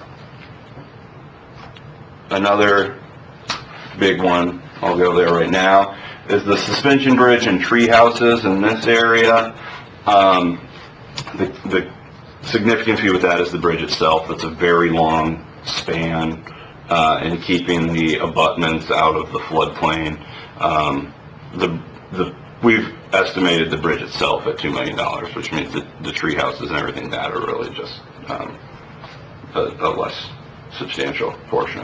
another big one, I'll go there right now, is the suspension bridge and tree houses in this area. Um, the the significant fee with that is the bridge itself. It's a very long span uh, in keeping the abutments out of the floodplain. Um, the the we've estimated the bridge itself at two million dollars, which means that the tree houses and everything that are really just um, a, a less substantial portion.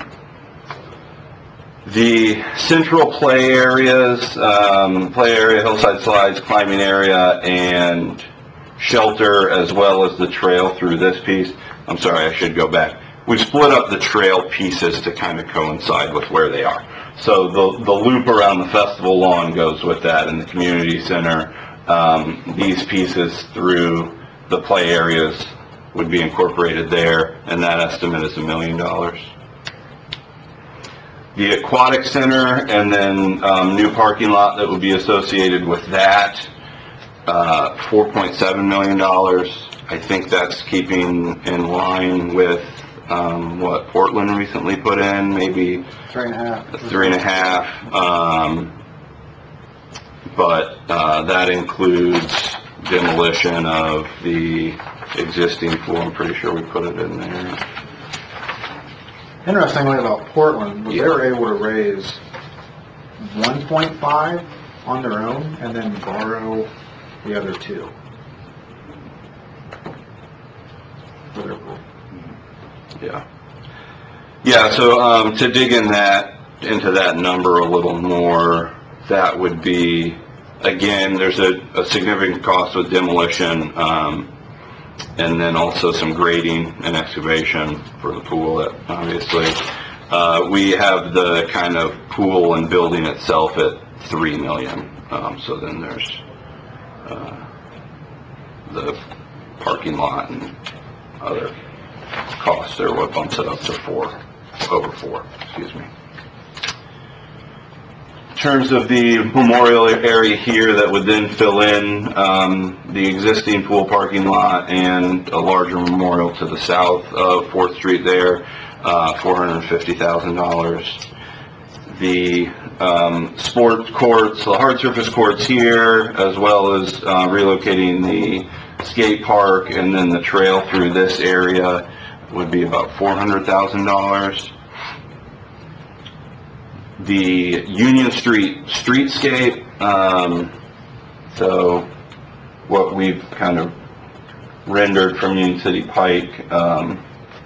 The central play areas, um, play area, hillside slides, climbing area, and shelter, as well as the trail through this piece. I'm sorry, I should go back. We've split up the trail pieces to kind of coincide with where they are. So the, the loop around the festival lawn goes with that, and the community center. Um, these pieces through the play areas would be incorporated there, and that estimate is a million dollars. The aquatic center and then um, new parking lot that would be associated with that, uh, four point seven million dollars. I think that's keeping in line with um, what Portland recently put in, maybe Three and a half. three and a half. Um, but uh, that includes demolition of the existing floor. I'm pretty sure we put it in there. Interestingly about Portland, was Yeah. they were able to raise one point five on their own and then borrow the other two. Yeah. Yeah, so um, to dig in that, into that number a little more, that would be, again, there's a, a significant cost with demolition, um, and then also some grading and excavation for the pool, obviously. Uh, we have the kind of pool and building itself at three million. Um, so then there's uh, the parking lot and other costs there, what bumps it up to four. over four, excuse me. In terms of the memorial area here that would then fill in um, the existing pool parking lot and a larger memorial to the south of fourth street there, uh, four hundred fifty thousand dollars. The um, sports courts, the hard surface courts here, as well as uh, relocating the skate park and then the trail through this area would be about four hundred thousand dollars. The Union Street streetscape, um, so what we've kind of rendered from Union City Pike um,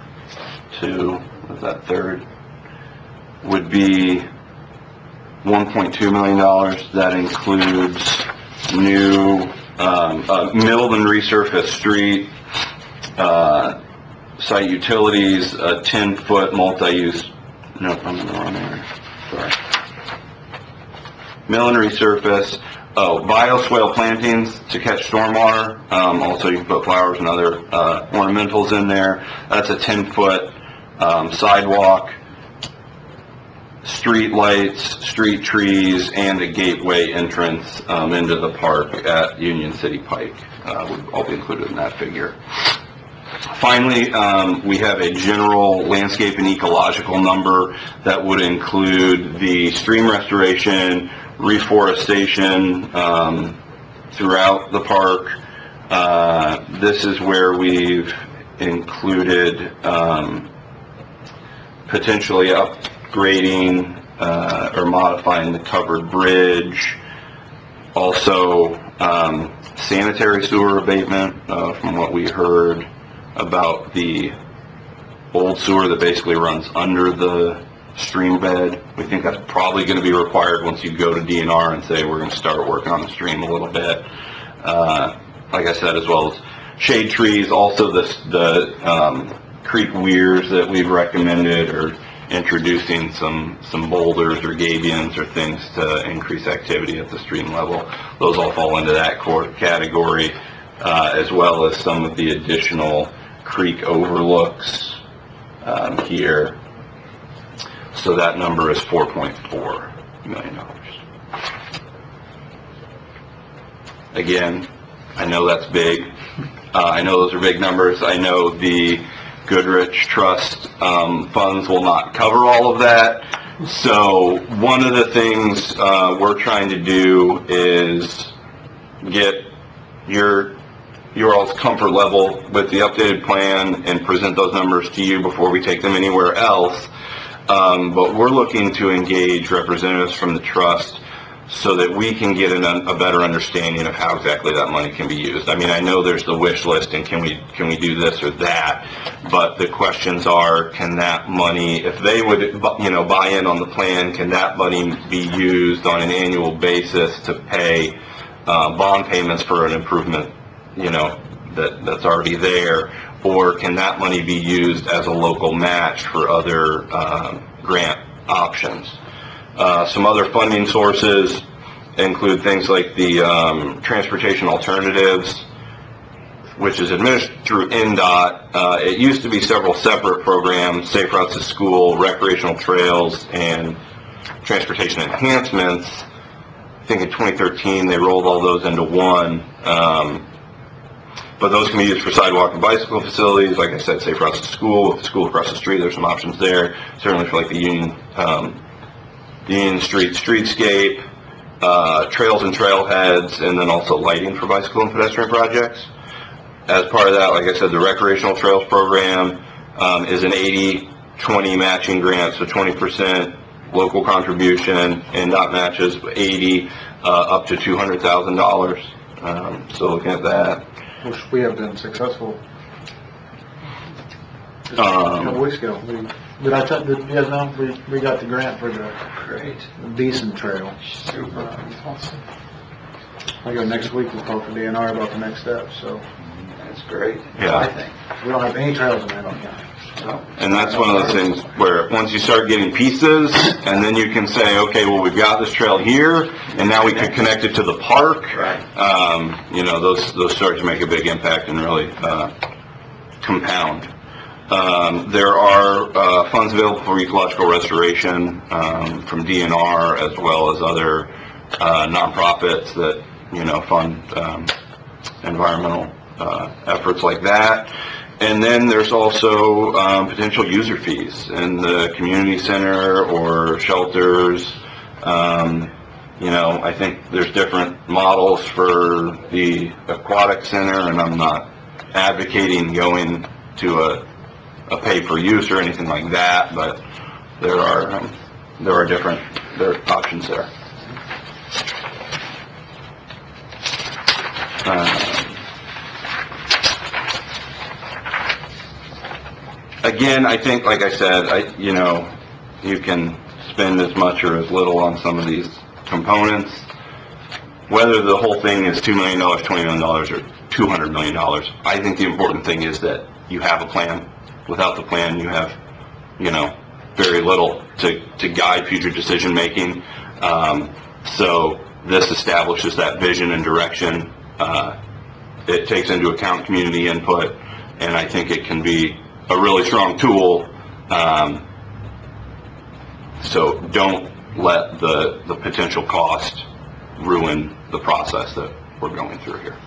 to, what's that third, would be one point two million dollars. That includes new um, uh, milled and resurfaced street, uh, site utilities, a ten foot multi-use, no, I'm in the wrong area. Sorry. Mill and resurface. Oh, bioswale plantings to catch stormwater. Um, also, you can put flowers and other uh, ornamentals in there. That's a ten foot um, sidewalk, street lights, street trees, and a gateway entrance um, into the park at Union City Pike. Uh, would all be included in that figure. Finally, um, we have a general landscape and ecological number that would include the stream restoration, reforestation um, throughout the park. Uh, this is where we've included um, potentially upgrading uh, or modifying the covered bridge. Also, um, sanitary sewer abatement, uh, from what we heard about the old sewer that basically runs under the stream bed. We think that's probably going to be required once you go to D N R and say we're going to start working on the stream a little bit. Uh, like I said, as well as shade trees, also the, the um, creek weirs that we've recommended, or introducing some, some boulders or gabions or things to increase activity at the stream level. Those all fall into that core category, uh, as well as some of the additional creek overlooks um, here. So that number is four point four million dollars. Again, I know that's big. Uh, I know those are big numbers. I know the Goodrich Trust um, funds will not cover all of that. So one of the things uh, we're trying to do is get your your all's comfort level with the updated plan and present those numbers to you before we take them anywhere else. Um, but we're looking to engage representatives from the trust so that we can get an, a better understanding of how exactly that money can be used. I mean, I know there's the wish list and can we can we do this or that, but the questions are, can that money, if they would, you know, buy in on the plan, can that money be used on an annual basis to pay uh, bond payments for an improvement, you know, that that's already there, or can that money be used as a local match for other um, grant options? Uh, some other funding sources include things like the um, transportation alternatives, which is administered through N D O T. Uh, it used to be several separate programs: safe routes to school, recreational trails, and transportation enhancements. I think in twenty thirteen they rolled all those into one. Um, but those can be used for sidewalk and bicycle facilities. Like I said, safe routes to school. With the school across the street, there's some options there. Certainly for like the Union, um, the Union Street streetscape, uh, trails and trailheads, and then also lighting for bicycle and pedestrian projects. As part of that, like I said, the recreational trails program um, is an eighty twenty matching grant, so twenty percent local contribution, and not matches eighty uh, up to two hundred thousand dollars. Um, so looking at that. Which we have been successful. Just a Um, couple weeks ago, we, did I tell, did you guys know, we, we got the grant for the Great. the Beeson Trail. Super. Awesome. I go next week, we'll talk to D N R about the next steps, so. That's great. Yeah. I think. We don't have any trails in Randolph County. So, And that's one of those things where once you start getting pieces, and then you can say, okay, well, we've got this trail here, and now we can connect it to the park. Right. Um, you know, those those start to make a big impact and really uh, compound. Um, there are uh, funds available for ecological restoration um, from D N R as well as other uh, nonprofits that, you know, fund um, environmental uh, efforts like that. And then there's also um, potential user fees in the community center or shelters. Um, you know, I think there's different models for the aquatic center, and I'm not advocating going to a, a pay-per-use or anything like that, but there are um, there are different there are options there. Uh, Again, I think, like I said, I, you know, you can spend as much or as little on some of these components. Whether the whole thing is two million dollars, twenty million dollars, or two hundred million dollars, I think the important thing is that you have a plan. Without the plan, you have, you know, very little to, to guide future decision-making. Um, so this establishes that vision and direction. Uh, it takes into account community input, and I think it can be a really strong tool. Um, so don't let the, the potential cost ruin the process that we're going through here.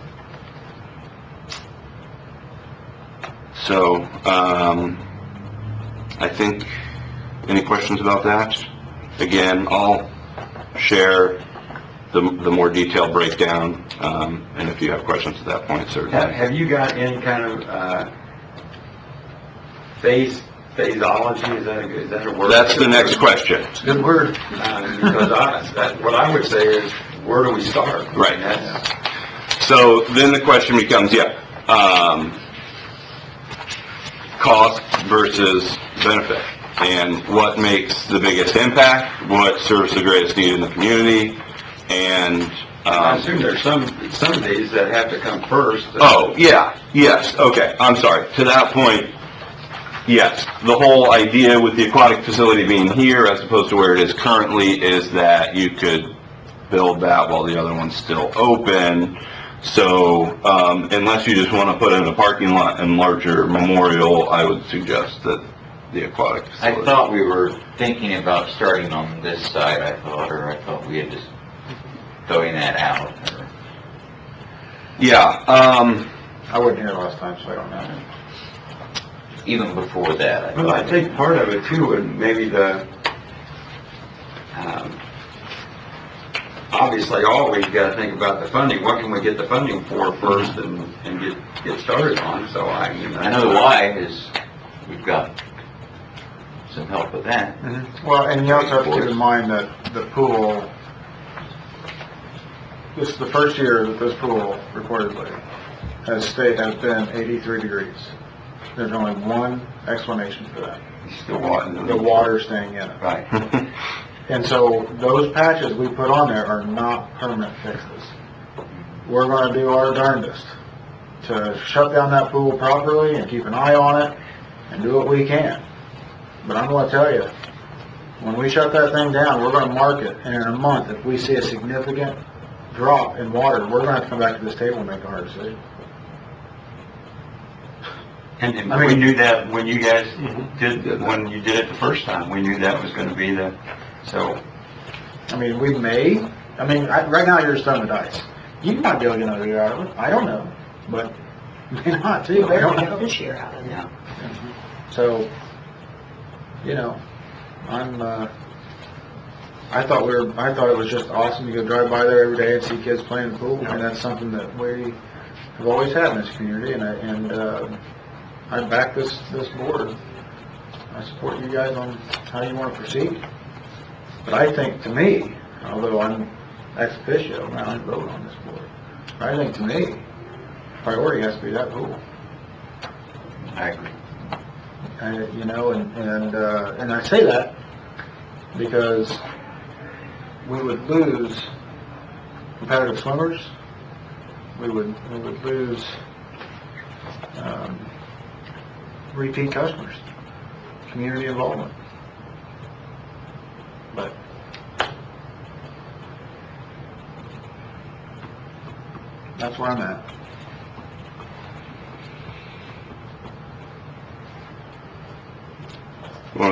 So, um, I think, any questions about that? Again, I'll share the, the more detailed breakdown, um, and if you have questions at that point, certainly. Have, have you got any kind of, uh, phase, phaseology, is that a, is that a word? That's the next question. Good word, uh, because I, that, what I would say is, where do we start? Right. And that's- So then the question becomes, yeah, um, cost versus benefit, and what makes the biggest impact, what serves the greatest need in the community, and I um, assume there's some, some of these that have to come first. oh, yeah, yes, okay, I'm sorry. To that point, yes, the whole idea with the aquatic facility being here as opposed to where it is currently is that you could build that while the other one's still open. So um, unless you just want to put in a parking lot and larger memorial, I would suggest that the aquatic facility. I thought we were thinking about starting on this side, I thought, or I thought we had just throwing that out. Or... Yeah, um, I wasn't here last time, so I don't know. Even before that, I Well, thought. I think part of it too, and maybe the, um, obviously always got to think about the funding. What can we get the funding for first and, and get, get started on? So I mean, I know the why is we've got some help with that. Mm-hmm. Well, and you also have to keep in mind that the pool, this is the first year that this pool reportedly has stayed, has been eighty-three degrees. There's only one explanation for that. the water. The water staying in it. Right. And so those patches we put on there are not permanent fixes. We're going to do our darndest to shut down that pool properly and keep an eye on it and do what we can. But I'm going to tell you, when we shut that thing down, we're going to mark it, and in a month, if we see a significant drop in water, we're going to have to come back to this table and make a hard decision. And, and I mean- we knew that when you guys did, when you did it the first time, we knew that was going to be the, so. I mean, we may, I mean, I, right now you're just throwing the dice. You might be able to get another year out of it. I don't know, but may not too. I don't know. This year out of it. So, you know, I'm, uh, I thought we were, I thought it was just awesome to go drive by there every day and see kids playing the pool. And that's something that we have always had in this community, and I, and, uh, I back this, this board. I support you guys on how you want to proceed. But I think, to me, although I'm ex officio, and I don't vote on this board, I think, to me, priority has to be that pool. I agree. And, you know, and, and, uh, and I say that because we would lose competitive swimmers, we would, we would lose, um, repeat customers, community involvement. But that's where I'm at.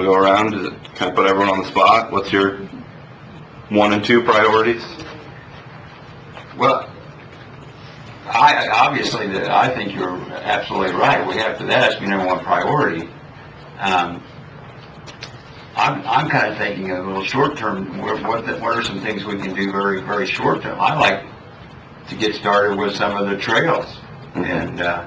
want to go around? Does it kind of put everyone on the spot? What's your one and two priorities? Well, I, obviously, that I think you're absolutely right. We have to, that has to be number one priority. Um, I'm, I'm kind of thinking a little short term, what, what the- what are some things we can do very, very short term? I like to get started with some of the trails and, uh,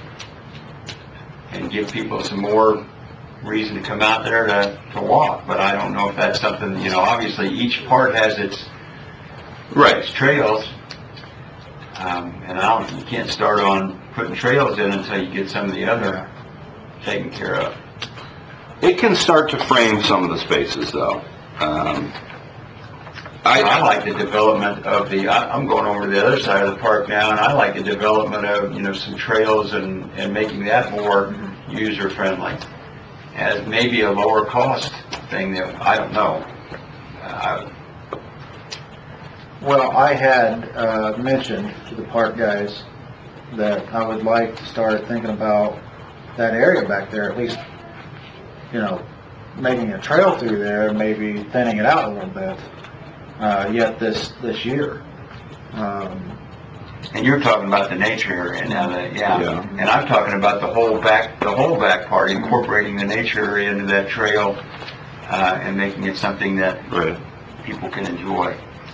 and give people some more reason to come out there to, to walk. But I don't know if that's something, you know, obviously each part has its, Right. its trails. Um, and I don't, you can't start on putting trails in until you get some of the other taken care of. It can start to frame some of the spaces, though. Um, I, I, I like the development of the, I, I'm going over to the other side of the park now, and I like the development of, you know, some trails and, and making that more user-friendly as maybe a lower cost thing that, I don't know. Uh, Well, I had uh, mentioned to the park guys that I would like to start thinking about that area back there, at least, you know, making a trail through there, maybe thinning it out a little bit, uh, yet this, this year. Um, And you're talking about the nature area now, that, yeah. Yeah. And I'm talking about the whole back, the whole back part, incorporating the nature area into that trail, uh, and making it something that right. people can enjoy.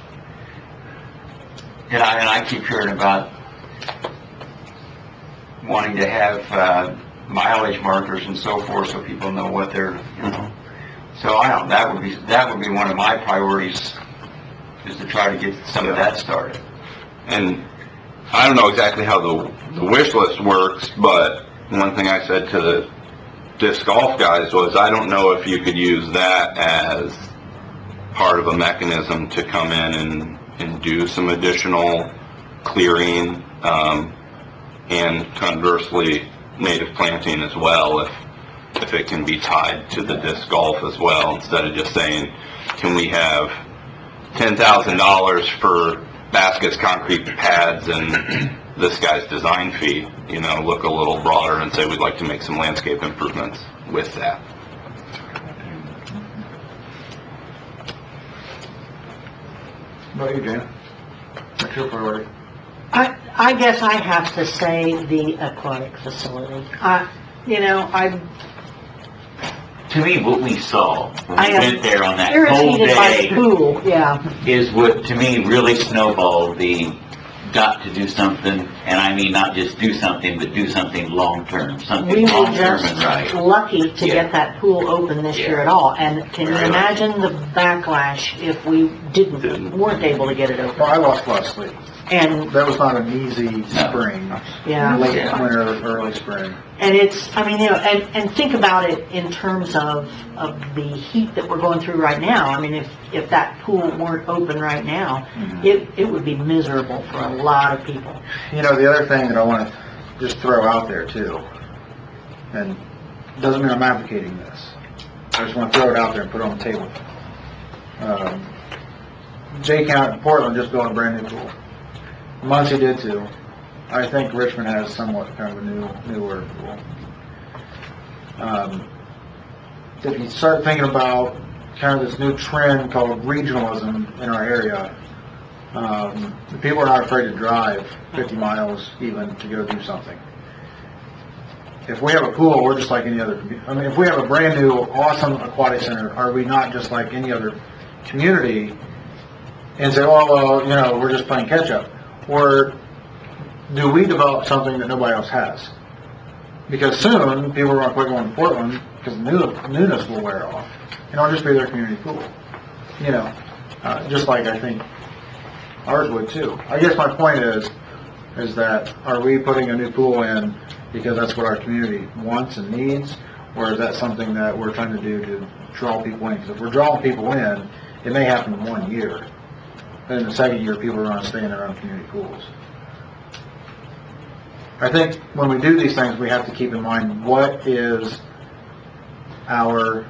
And I, and I keep hearing about wanting to have, uh, mileage markers and so forth, so people know what they're, you know. So I don't, that would be, that would be one of my priorities, is to try to get some of that started. And I don't know exactly how the, the wish list works, but one thing I said to the disc golf guys was, I don't know if you could use that as part of a mechanism to come in and, and do some additional clearing, um, and conversely native planting as well, if if it can be tied to the disc golf as well, instead of just saying, can we have ten thousand dollars for baskets, concrete pads, and this guy's design fee, you know, look a little broader and say we'd like to make some landscape improvements with that. What about you, Jan? What's your priority? I, I guess I have to say the aquatic facility. I, you know, I To me, what we saw when I we am went there on that cold irritated by the day pool, yeah. is what, to me, really snowballed the got to do something, and I mean not just do something, but do something long-term, We something were long-term just and right. lucky to Yeah. get that pool open this year Yeah. at all. And can you Very imagine the backlash if we didn't, weren't able to get it Well, open? I lost a lot of sleep. And, That was not an easy spring, yeah. late Yeah. winter, early spring. And it's, I mean, you know, and, and think about it in terms of, of the heat that we're going through right now. I mean, if, if that pool weren't open right now, it, it would be miserable for a lot of people. You know, the other thing that I want to just throw out there too, and it doesn't mean I'm advocating this, I just want to throw it out there and put it on the table. Um, Jay County, Portland just built a brand new pool. Muncie did too. I think Richmond has somewhat kind of a new, newer pool. Um, if you start thinking about kind of this new trend called regionalism in our area, um, people are not afraid to drive fifty miles even to go do something. If we have a pool, we're just like any other, commu- I mean, if we have a brand new, awesome aquatic center, are we not just like any other community and say, oh, well, you know, we're just playing catch up? Or do we develop something that nobody else has? Because soon, people are going to quit going to Portland because new, newness will wear off. And it'll just be their community pool. You know, uh, just like I think ours would too. I guess my point is, is that are we putting a new pool in because that's what our community wants and needs? Or is that something that we're trying to do to draw people in? Because if we're drawing people in, it may happen in one year. Then in the second year, people are going to stay in their own community pools. I think when we do these things, we have to keep in mind what is our,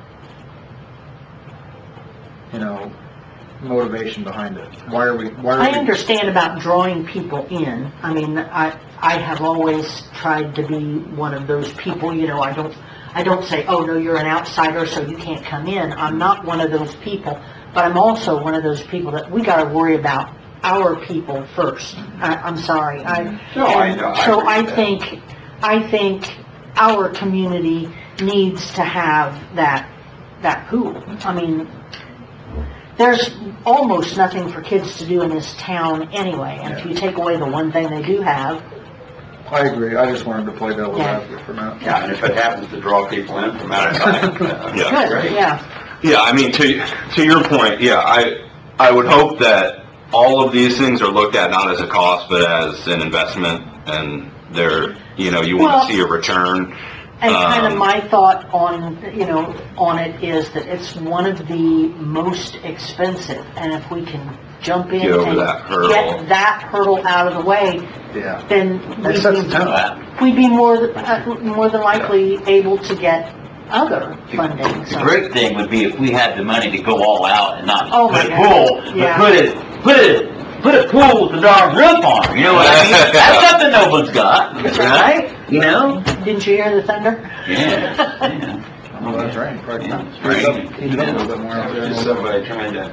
you know, motivation behind it. Why are we? Why are I we? understand about drawing people in. I mean, I, I have always tried to be one of those people, you know, I don't, I don't say, oh, no, you're an outsider, so you can't come in. I'm not one of those people, but I'm also one of those people that we gotta worry about our people first. I, I'm sorry. I, No, I and know. I So agree I with that. think, I think our community needs to have that, that pool. I mean, there's almost nothing for kids to do in this town anyway, and if you take away the one thing they do have, I agree, I just wanted to play devil's Yeah. advocate for now. Yeah, and if it happens to draw people in from out of town, uh, Yeah. that's good, great. yeah. Yeah, I mean, to, to your point, yeah, I, I would hope that all of these things are looked at not as a cost, but as an investment, and they're, you know, you want Well- to see a return. And kind of Um, my thought on, you know, on it is that it's one of the most expensive, and if we can jump in Get over and that hurdle. get that hurdle out of the way, Yeah. then That we'd sets be, the tone. we'd be more, uh, more than likely able to get other funding, The so. great thing would be if we had the money to go all out and not Oh, just put my a God. pool, but Yeah. put it, put it, put a pool with a darn roof on it, you know what I mean? That's something no one's got, right? You know? Didn't you hear the thunder? Yeah, yeah. Well, that's right, probably. Yeah, it's Heat it up- raining. heat it up a little bit more out there. Just somebody trying to,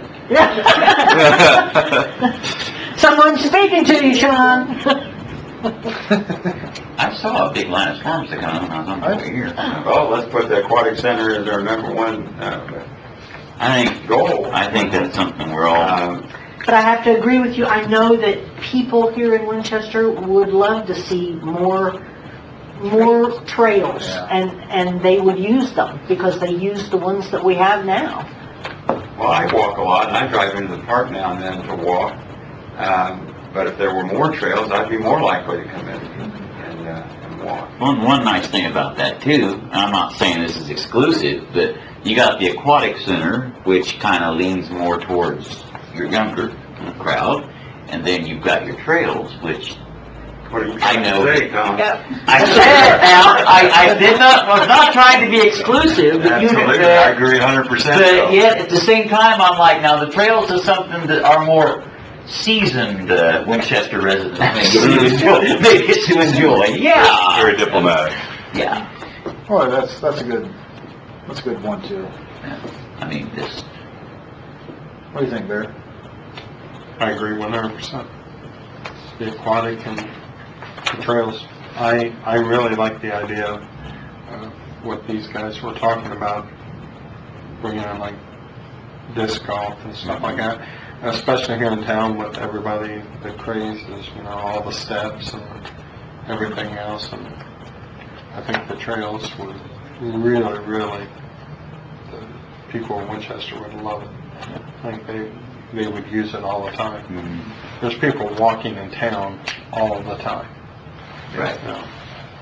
Someone's speaking to you, Sean. I saw a big line of storms that come when I was on the way here. well, let's put the aquatic center as our number one, uh, I think, goal. I think that's something we're all, Um, But I have to agree with you, I know that people here in Winchester would love to see more, more trails, Yeah. and, and they would use them, because they use the ones that we have now. Well, I walk a lot, and I drive into the park now and then to walk. Um, but if there were more trails, I'd be more likely to come in and, uh, and walk. one, one nice thing about that too, and I'm not saying this is exclusive, but you got the aquatic center, which kind of leans more towards your younger crowd, and then you've got your trails, which What are you I trying know. to say, Tom? I said, now, I, I did not, was not trying to be exclusive, but you, Absolutely, I uh, agree a hundred percent. but yet, at the same time, I'm like, now, the trails is something that our more seasoned uh, Winchester residents may get to enjoy, may get to enjoy, yeah, Very diplomatic. yeah. Well, that's, that's a good, that's a good one too. I mean, this, What do you think, Barry? I agree one hundred percent. The aquatic and the trails. I, I really like the idea of uh, what these guys were talking about, bringing in like disc golf and stuff like that, especially here in town with everybody, the crazes, you know, all the steps and everything else. And I think the trails would really, really, the people in Winchester would love it. I think they, they would use it all the time. There's people walking in town all the time. right. You know.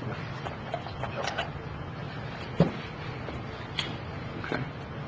Okay.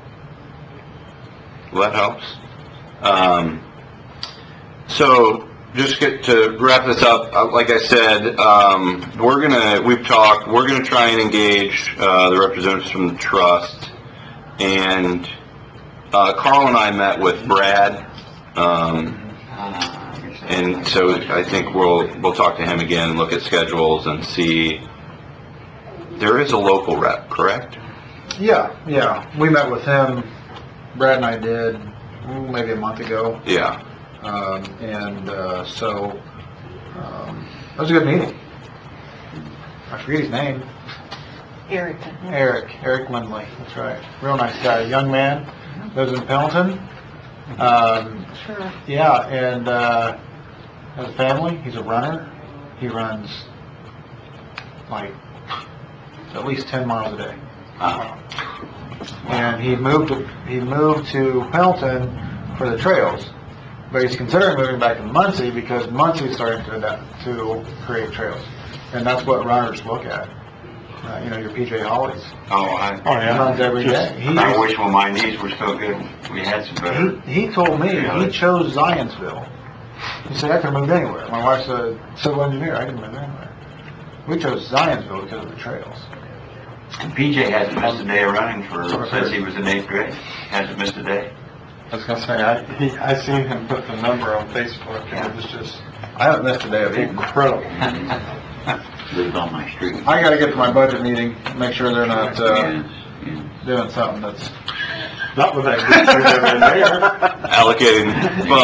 Well, that helps. Um, so, just get to wrap this up, uh, like I said, um, we're gonna, we've talked, we're gonna try and engage, uh, the representatives from the trust, and, uh, Carl and I met with Brad, um, and so I think we'll, we'll talk to him again and look at schedules and see, there is a local rep, correct? Yeah, yeah, we met with him, Brad and I did, ooh, maybe a month ago, Yeah. um, and, uh, so, um, that was a good meeting. I forget his name, Eric. Eric, Eric Lindley, that's right, real nice guy, young man, lives in Pendleton, um, Sure. yeah, and, uh, has a family, he's a runner, he runs, like, at least ten miles a day. Uh, And he moved to, he moved to Pendleton for the trails, but he's considering moving back to Muncie because Muncie's starting to adapt, to create trails, and that's what runners look at. Uh, you know, your P J Hollies. Oh, I, Oh, he runs every day. He, I wish when my knees were so good, we had some better. he, he told me he chose Zionsville. He said I could have moved anywhere. My wife's a civil engineer. I can move anywhere. We chose Zionsville because of the trails. And P J hasn't missed a day of running for, since he was in eighth grade. Hasn't missed a day. I was gonna say, I, he, I seen him put the number on Facebook, and it was just I haven't missed a day of eating. incredible. lives on my street. I gotta get to my budget meeting, make sure they're not, uh, Yes, yes. doing something that's, Not with that good shooter in there. allocating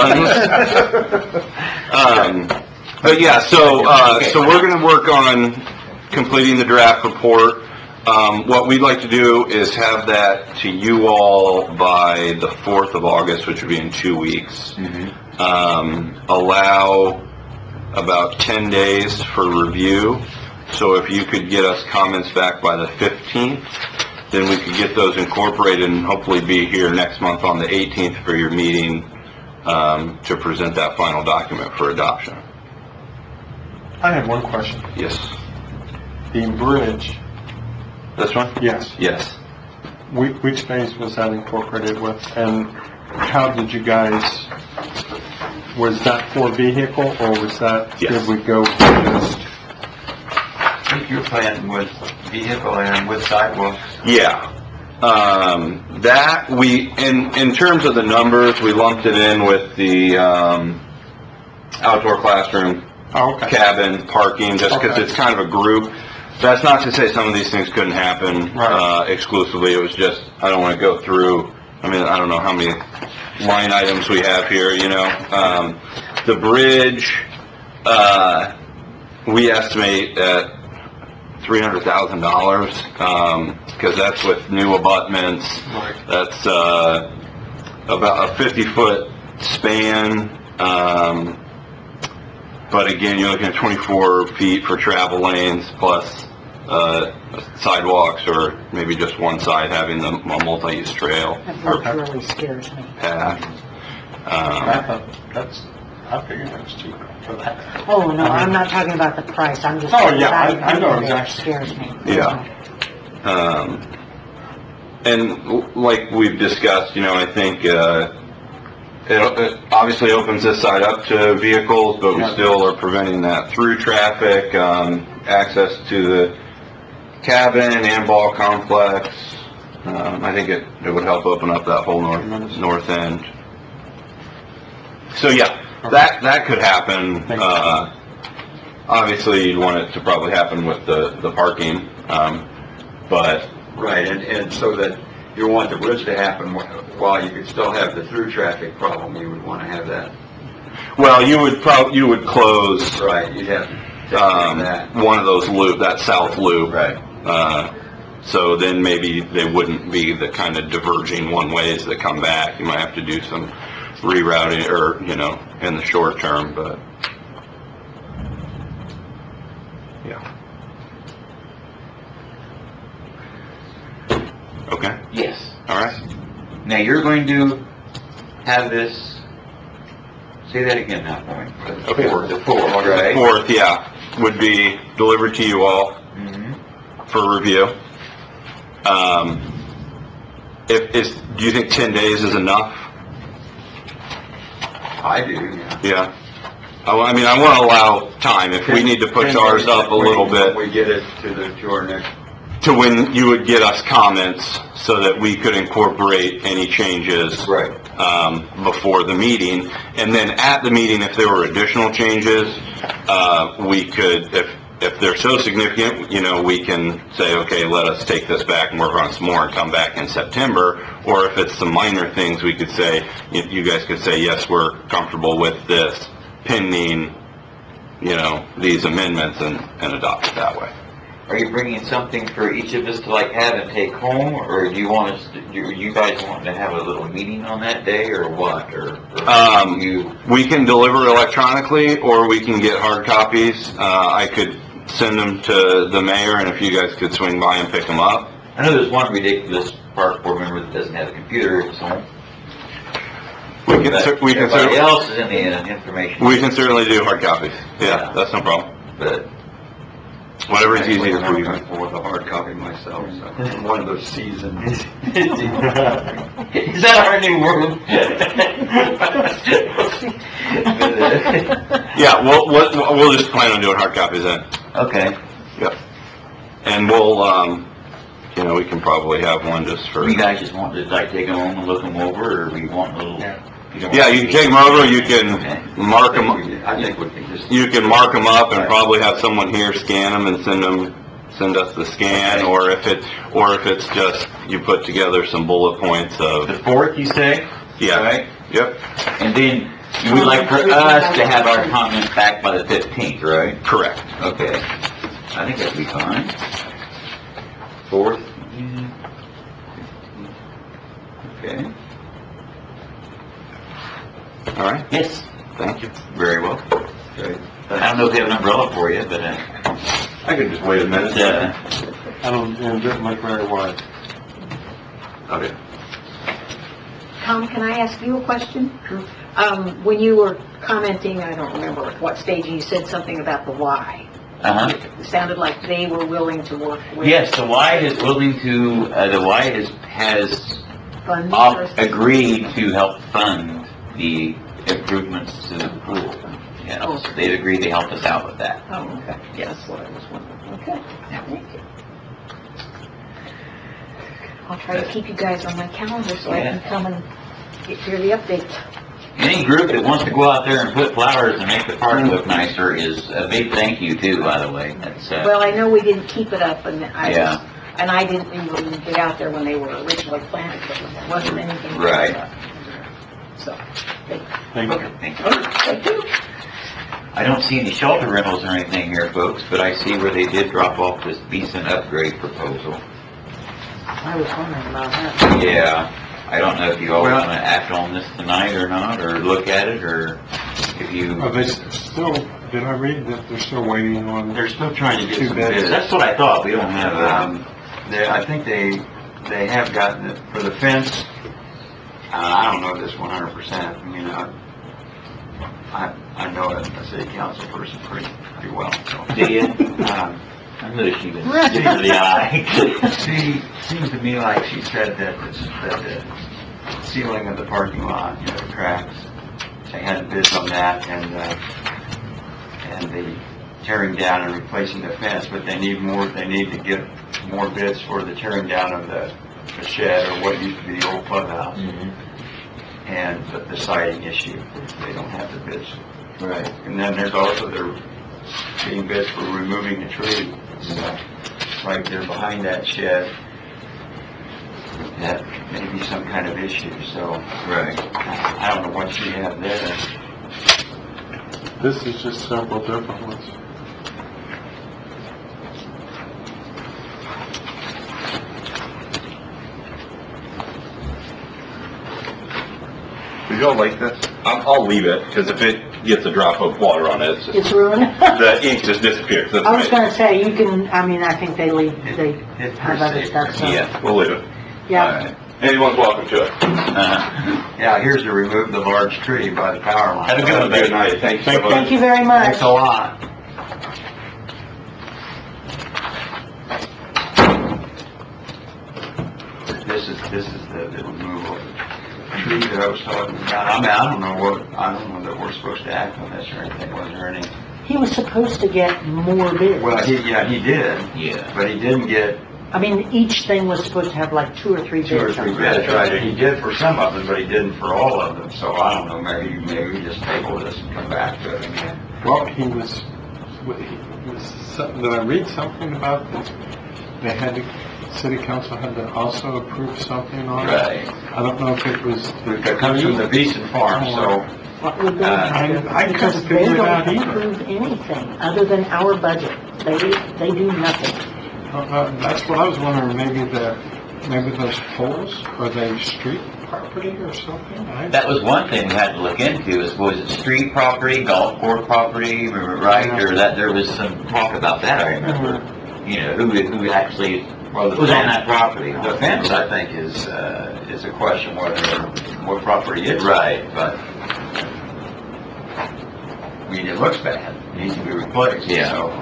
funds. Um, but yeah, so, uh, so we're gonna work on completing the draft report. Um, what we'd like to do is have that to you all by the fourth of August, which would be in two weeks. Um, allow about ten days for review. So if you could get us comments back by the fifteenth, then we could get those incorporated and hopefully be here next month on the eighteenth for your meeting, um, to present that final document for adoption. I have one question. Yes. The bridge, This one? yes, Yes. Whi- which phase was that incorporated with? And how did you guys, was that for vehicle or was that, Yes. did we go just, I think your plan was vehicle and with sidewalks. Yeah. Um, that, we, in, in terms of the numbers, we lumped it in with the, um, outdoor classroom, oh, okay. cabin, parking, just because Okay. it's kind of a group. That's not to say some of these things couldn't happen, Right. uh, exclusively. It was just, I don't want to go through, I mean, I don't know how many line items we have here, you know? Um, the bridge, uh, we estimate at three hundred thousand dollars, um, because that's with new abutments. Right. That's, uh, about a fifty-foot span, um, but again, you're looking at twenty-four feet for travel lanes plus, uh, sidewalks, or maybe just one side having the, a multi-use trail That work really scares me. path. I Um, thought, that's, I figured it was cheaper for that. Oh, no, I'm not talking about the price, I'm just. Oh, yeah, I- the I know idea exactly. Scares me. Yeah. Um, and l- like we've discussed, you know, I think, uh, it, it obviously opens this side up to vehicles, but we Yeah. still are preventing that through traffic, um, access to the cabin and ball complex. Um, I think it, it would help open up that whole north, north end. So yeah, that, that could happen. Thank you. Uh, obviously you'd want it to probably happen with the, the parking, um, but Right, and, and so that you want the bridge to happen wh- while you could still have the through traffic problem, you would want to have that. well, you would prob, you would close, Right, you'd have to take care um, of that. one of those loop, that south loop. Right. Uh, so then maybe they wouldn't be the kind of diverging one ways that come back. You might have to do some rerouting, or, you know, in the short term, but, yeah. Okay, Yes. all right. Now, you're going to have this, say that again now for me. Okay. The fourth, right? Fourth, yeah, would be delivered to you all Mhm. for review. Um, if, is, do you think ten days is enough? I do, yeah. Yeah. I, I mean, I want to allow time, if we need to push ours up a little bit, We get it to the, to our next, to when you would get us comments, so that we could incorporate any changes. right, Um, before the meeting, and then at the meeting, if there were additional changes, uh, we could, if, if they're so significant, you know, we can say, okay, let us take this back and work on some more and come back in September, or if it's some minor things, we could say, you, you guys could say, yes, we're comfortable with this, pending, you know, these amendments, and, and adopt it that way. Are you bringing something for each of us to like have and take home, or do you want us, to, do you guys want to have a little meeting on that day, or what, or? or Um, you, We can deliver electronically, or we can get hard copies. Uh, I could send them to the mayor, and if you guys could swing by and pick them up. I know there's one ridiculous park board member that doesn't have a computer at home. We can, cer- we can Everybody cer- else is in the uh, information. we can certainly do hard copies. Yeah, that's no problem. But Whatever's easier for you. I'm going with a hard copy myself, so, one of those seasoned. is that our new word? Yeah, we'll, we'll, we'll just plan on doing hard copies then. Okay. Yep. And we'll, um, you know, we can probably have one just for, You guys just want to like take them home and look them over, or we want a little? You don't Yeah, want you to can take them over, you can Okay. mark them, I think we can just. you can mark them up and probably have someone here scan them and send them, send us the scan, or if it, or if it's just, you put together some bullet points of, The fourth, you say? yeah, Right? yep, And then you would like for us to have our comments back by the fifteenth, right? correct. Okay. I think that'd be fine. Fourth. yeah. Okay. All right, Yes. thank you. Very well. Okay. I don't know if we have an umbrella for you, but, uh, I can just wait a minute. uh, I don't, it didn't look very wide. okay. Tom, can I ask you a question? Um, when you were commenting, I don't remember at what stage, you said something about the Y. Uh-huh. It sounded like they were willing to work with. Yes, the Y is willing to, uh, the Y is, has Funds op- or- agreed to help fund the improvements to the pool. Yes, Okay. they've agreed to help us out with that. Oh, okay. That's what I was wondering. Okay. Thank you. I'll try to keep you guys on my calendar so I can come and get hear the updates. Any group that wants to go out there and put flowers and make the park look nicer is a big thank you too, by the way. That's, uh, Well, I know we didn't keep it up, and I Yeah. was, and I didn't even get out there when they were originally planted, but there wasn't anything. to Right. put up. So, thank Thank you. thank you. you. Thank you. I don't see any shelter rentals or anything here, folks, but I see where they did drop off this decent upgrade proposal. I was wondering about that. Yeah, I don't know if you all Well- want to act on this tonight or not, or look at it, or if you... Are they s- still, did I read that they're still waiting on? They're still trying to get Two some bids. bids. That's what I thought, we don't have, um, Um, they, I think they, they have gotten it for the fence. Uh, I don't know this one hundred percent. I mean, I, I, I know a a city council person pretty, pretty well, so. do you? Um, I'm gonna shoot it in the eye. She, seems to me like she said that, the- that the ceiling of the parking lot, you know, the cracks, they had bids on that, and, uh, and the tearing down and replacing the fence, but they need more, they need to get more bids for the tearing down of the the shed, or what used to be the old clubhouse, Mhm. and the- the siding issue. They don't have the bids. Right. And then there's also, they're getting bids for removing the tree. Right there behind that shed. That may be some kind of issue, so Right. I don't know what you have there. This is just several different ones. Would y'all like this? I'll, I'll leave it, because if it gets a drop of water on it, it's just, It's ruined. the ink just disappears. That's I was right. gonna say, you can, I mean, I think they leave, they It's have other pretty stuff, so. Yeah. We'll leave it. Yeah. All right. Anyone's welcome to it. Uh-huh. Yeah, here's to remove the large tree by the power line. Have a good one, good night. Thanks so much. Thank you very much. Thanks a lot. This is, this is the, the removal of the tree that I was talking about. I mean, I don't know what, I don't know that we're supposed to act on this or anything. Was there any? He was supposed to get more bids. Well, he, yeah, he did, Yeah. but he didn't get I mean, each thing was supposed to have like two or three bids. two or three on it. bids, right? And he did for some of them, but he didn't for all of them. So I don't know, maybe, maybe we just table this and come back to it again. Well, he was, he was, something- did I read something about that? They had to, city council had to also approve something on it? Right. I don't know if it was. It comes from the Beeson Farm, so What would they Uh, do? I- I Because couldn't they figure it don't out either. approve anything other than our budget. They, they do nothing. Uh, uh, That's what I was wondering, maybe the, maybe those poles, are they street property or something? I- That was one thing we had to look into, is was it street property, golf course property, right? Or that, there was some talk about that, I remember. You know, who, who actually well, the was on that property. The fence, I think, is, uh, is a question whether, what property it's on. Right. But, I mean, it looks bad, it needs to be replaced, Yeah. so.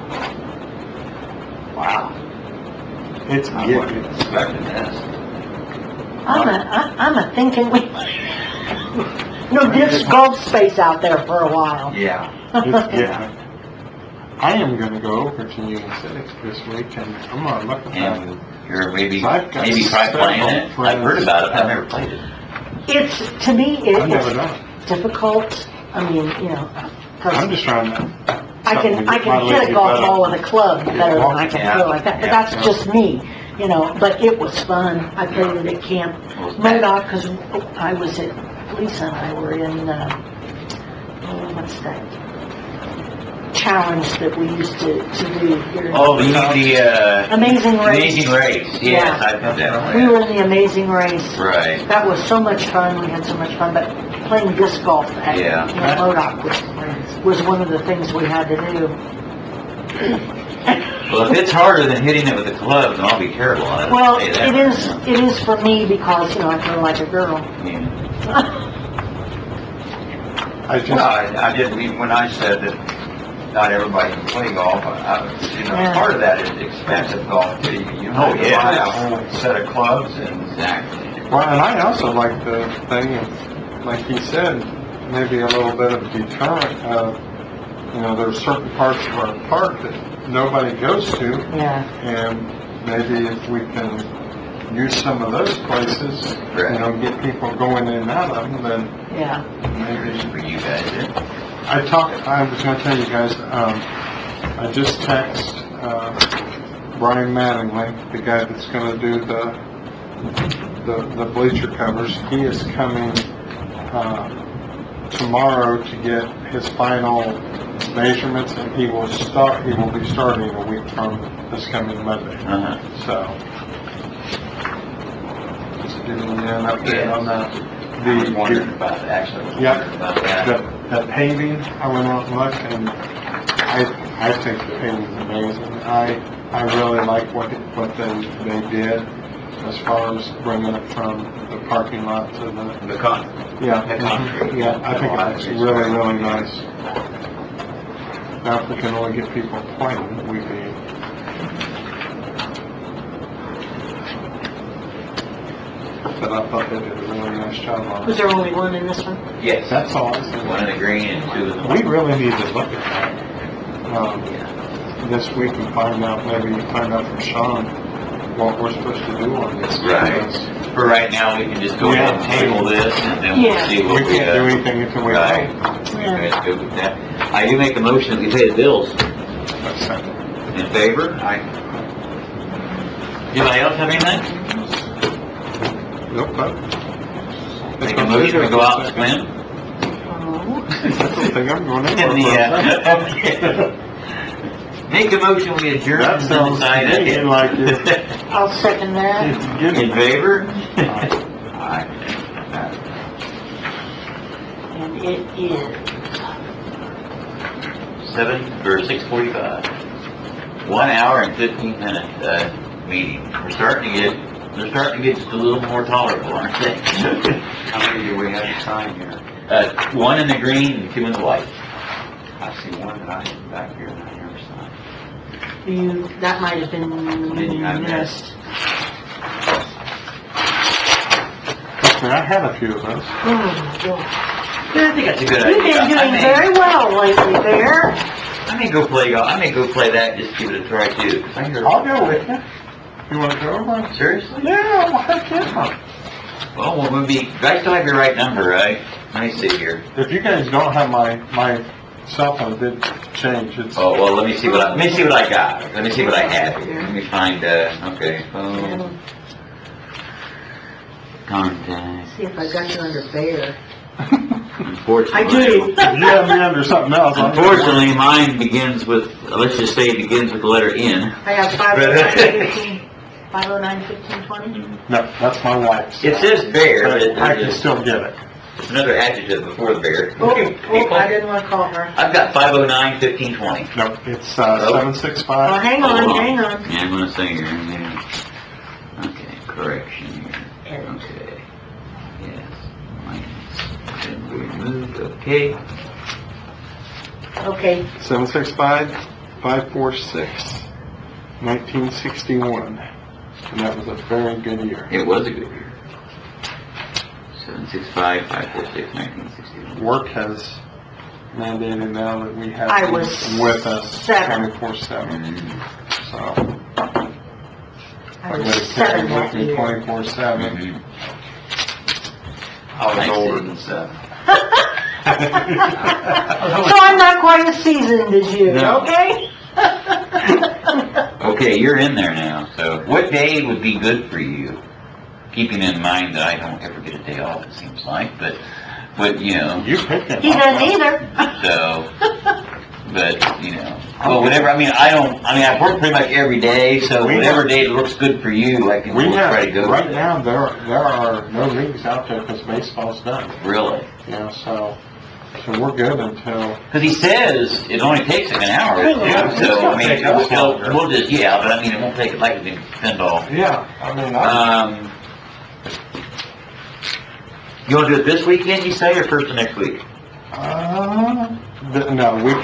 Wow, It's, I yeah, wasn't expecting this. I'm a, I- I'm a thinking we, no, disc golf space out there for a while. Yeah. it's, yeah. I am gonna go over to Union City this week and I'm gonna look at that. And you're maybe, I've got maybe try playing it. several I've heard friends. about it, I've never played it. It's, to me, it- I've never it's done it. difficult, I mean, you know, 'cause I'm just trying to. I can, I can hit a golf ball with a club better than I can throw like that, but that's just me, you know, but it was fun. I played it at Camp Modoc, because I was at, Lisa and I were in, uh, oh, what's that challenge that we used to, to do here? in- Oh, you mean the, uh... Amazing Race. Amazing Race, yes, Yeah. I've had that We one. were in the Amazing Race. Right. That was so much fun, we had so much fun, but playing disc golf at Yeah. Camp Modoc was, was one of the things we had to do. Well, if it's harder than hitting it with a club, then I'll be terrible at it. Well, I'll say that it right is, now. it is for me because, you know, I feel like a girl. Yeah. I just, Well, I, I didn't mean, when I said that not everybody can play golf, I, I- you know, Yeah. part of that is expensive golf, too. You Oh, have to yeah. buy a whole set of clubs and Exactly. well, and I also like the thing of, like he said, maybe a little bit of deterrent of, you know, there's certain parts of our park that nobody goes to, Yeah, and maybe if we can use some of those places, you Right. know, get people going in and out of them, then yeah. maybe. For you guys, yeah. I talked, I was gonna tell you guys, um, I just texted, uh, Brian Mattingly, the guy that's gonna do the, the, the bleacher covers. He is coming, uh, tomorrow to get his final measurements, and he will start, he will be starting a week from this coming Monday. Uh-huh. So, just giving you an update on that. I was The- wondering about, actually, I was Yeah. wondering about that. The, the paving, I went out and looked, and I, I think the paving's amazing. I, I really like what, it- what they, they did as far as bringing it from the parking lot to the, The con, yeah. the concrete. Yeah, I think No, it's it's really, very really nice. nice. Now, if we can only get people playing, we'd be, but I thought they did a really nice job on Was it. there only one in this one? Yes. That's all. One in the green and two in the We white. really need to look at that, um, this week and find out, maybe find out from Sean what we're supposed to do on this. Right. because For right now, we can just go ahead and Yeah. table this, and then we'll Yeah. see We what we, can't do uh... anything until we Right. vote. You guys good with that? I do make a motion that we pay the bills. That's it. In favor? Aye. Anybody else have anything? Nope, but. Make a motion to go out and swim? Oh. I don't think I'm going In anywhere. the, uh, okay. Make a motion, we adjourn That and sounds decide to me it. like it's, I'll second that. it's getting. In favor? Aye. And it is, Seven, or six forty-five. One hour and fifteen minute, uh, meeting. We're starting to get, they're starting to get just a little more tolerable, aren't they? How many do we have to sign here? Uh, one in the green and two in the white. I see one that I have back here that I never signed. you, that might have been Maybe I missed. Trust me, I had a few of those. Oh, my gosh. Yeah, I think that's a good You've idea. been I doing may- very well lately, Bear. I may go play, I may go play that, and just give it a try too. 'cause I hear- I'll go with you. You wanna go over? Seriously? Yeah, well, heck yeah. Well, we'll we'll be, you guys still have your right number, right? Let me see here. If you guys don't have my, my cell phone did change, it's, Oh, well, let me see what I, let me see what I got. Let me see what I have here. Let me find, uh, okay, phone, contact. See if I got you under Bear. Unfortunately. I do. if you have me under something else. I'll- Unfortunately, mine begins with, let's just say it begins with the letter N. I have five oh nine fifteen, five oh nine fifteen twenty. No, that's my wife's. It says bear, but it- But I can it's still get it. it's another adjective before the bear. Oh, oh, I didn't want to call her. I've got five oh nine fifteen twenty. No, it's, uh, Oh. seven six Oh, five. hang on, hang on. Yeah, I'm gonna say here, yeah. Okay, correction here. Okay. Yes. Minus. Then we removed, okay. Okay, Seven six five, five four six, nineteen sixty-one. And that was a very good year. It was a good year. Seven six five, five four six, nineteen sixty-one. Work has mandated now that we have I these was with us seven. twenty-four seven. Mm-hmm. So, I I was gotta carry seven with that me year. twenty-four seven. Mhm. I was I older see. than seven. So I'm not quite as seasoned as you, No. okay? Okay, you're in there now, so what day would be good for you? Keeping in mind that I don't ever get a day off, it seems like, but, but, you know, You picked it. He doesn't either. so, but, you know, well, whatever, I mean, I don't, I mean, I work pretty much every day, so We whatever have- day looks good for you, I can We try to have, go. right with it. now, there, there are no leagues out there because baseball's done, Really? you know, so, so we're good until, Because he says it only takes like an hour. Yeah, So, I mean, it's gonna take us we'll, longer. we'll just, yeah, but I mean, it won't take, like, we can spend all. yeah, I mean, I, Um, you wanna do it this weekend, you say, or first of next week? uh, th- no, we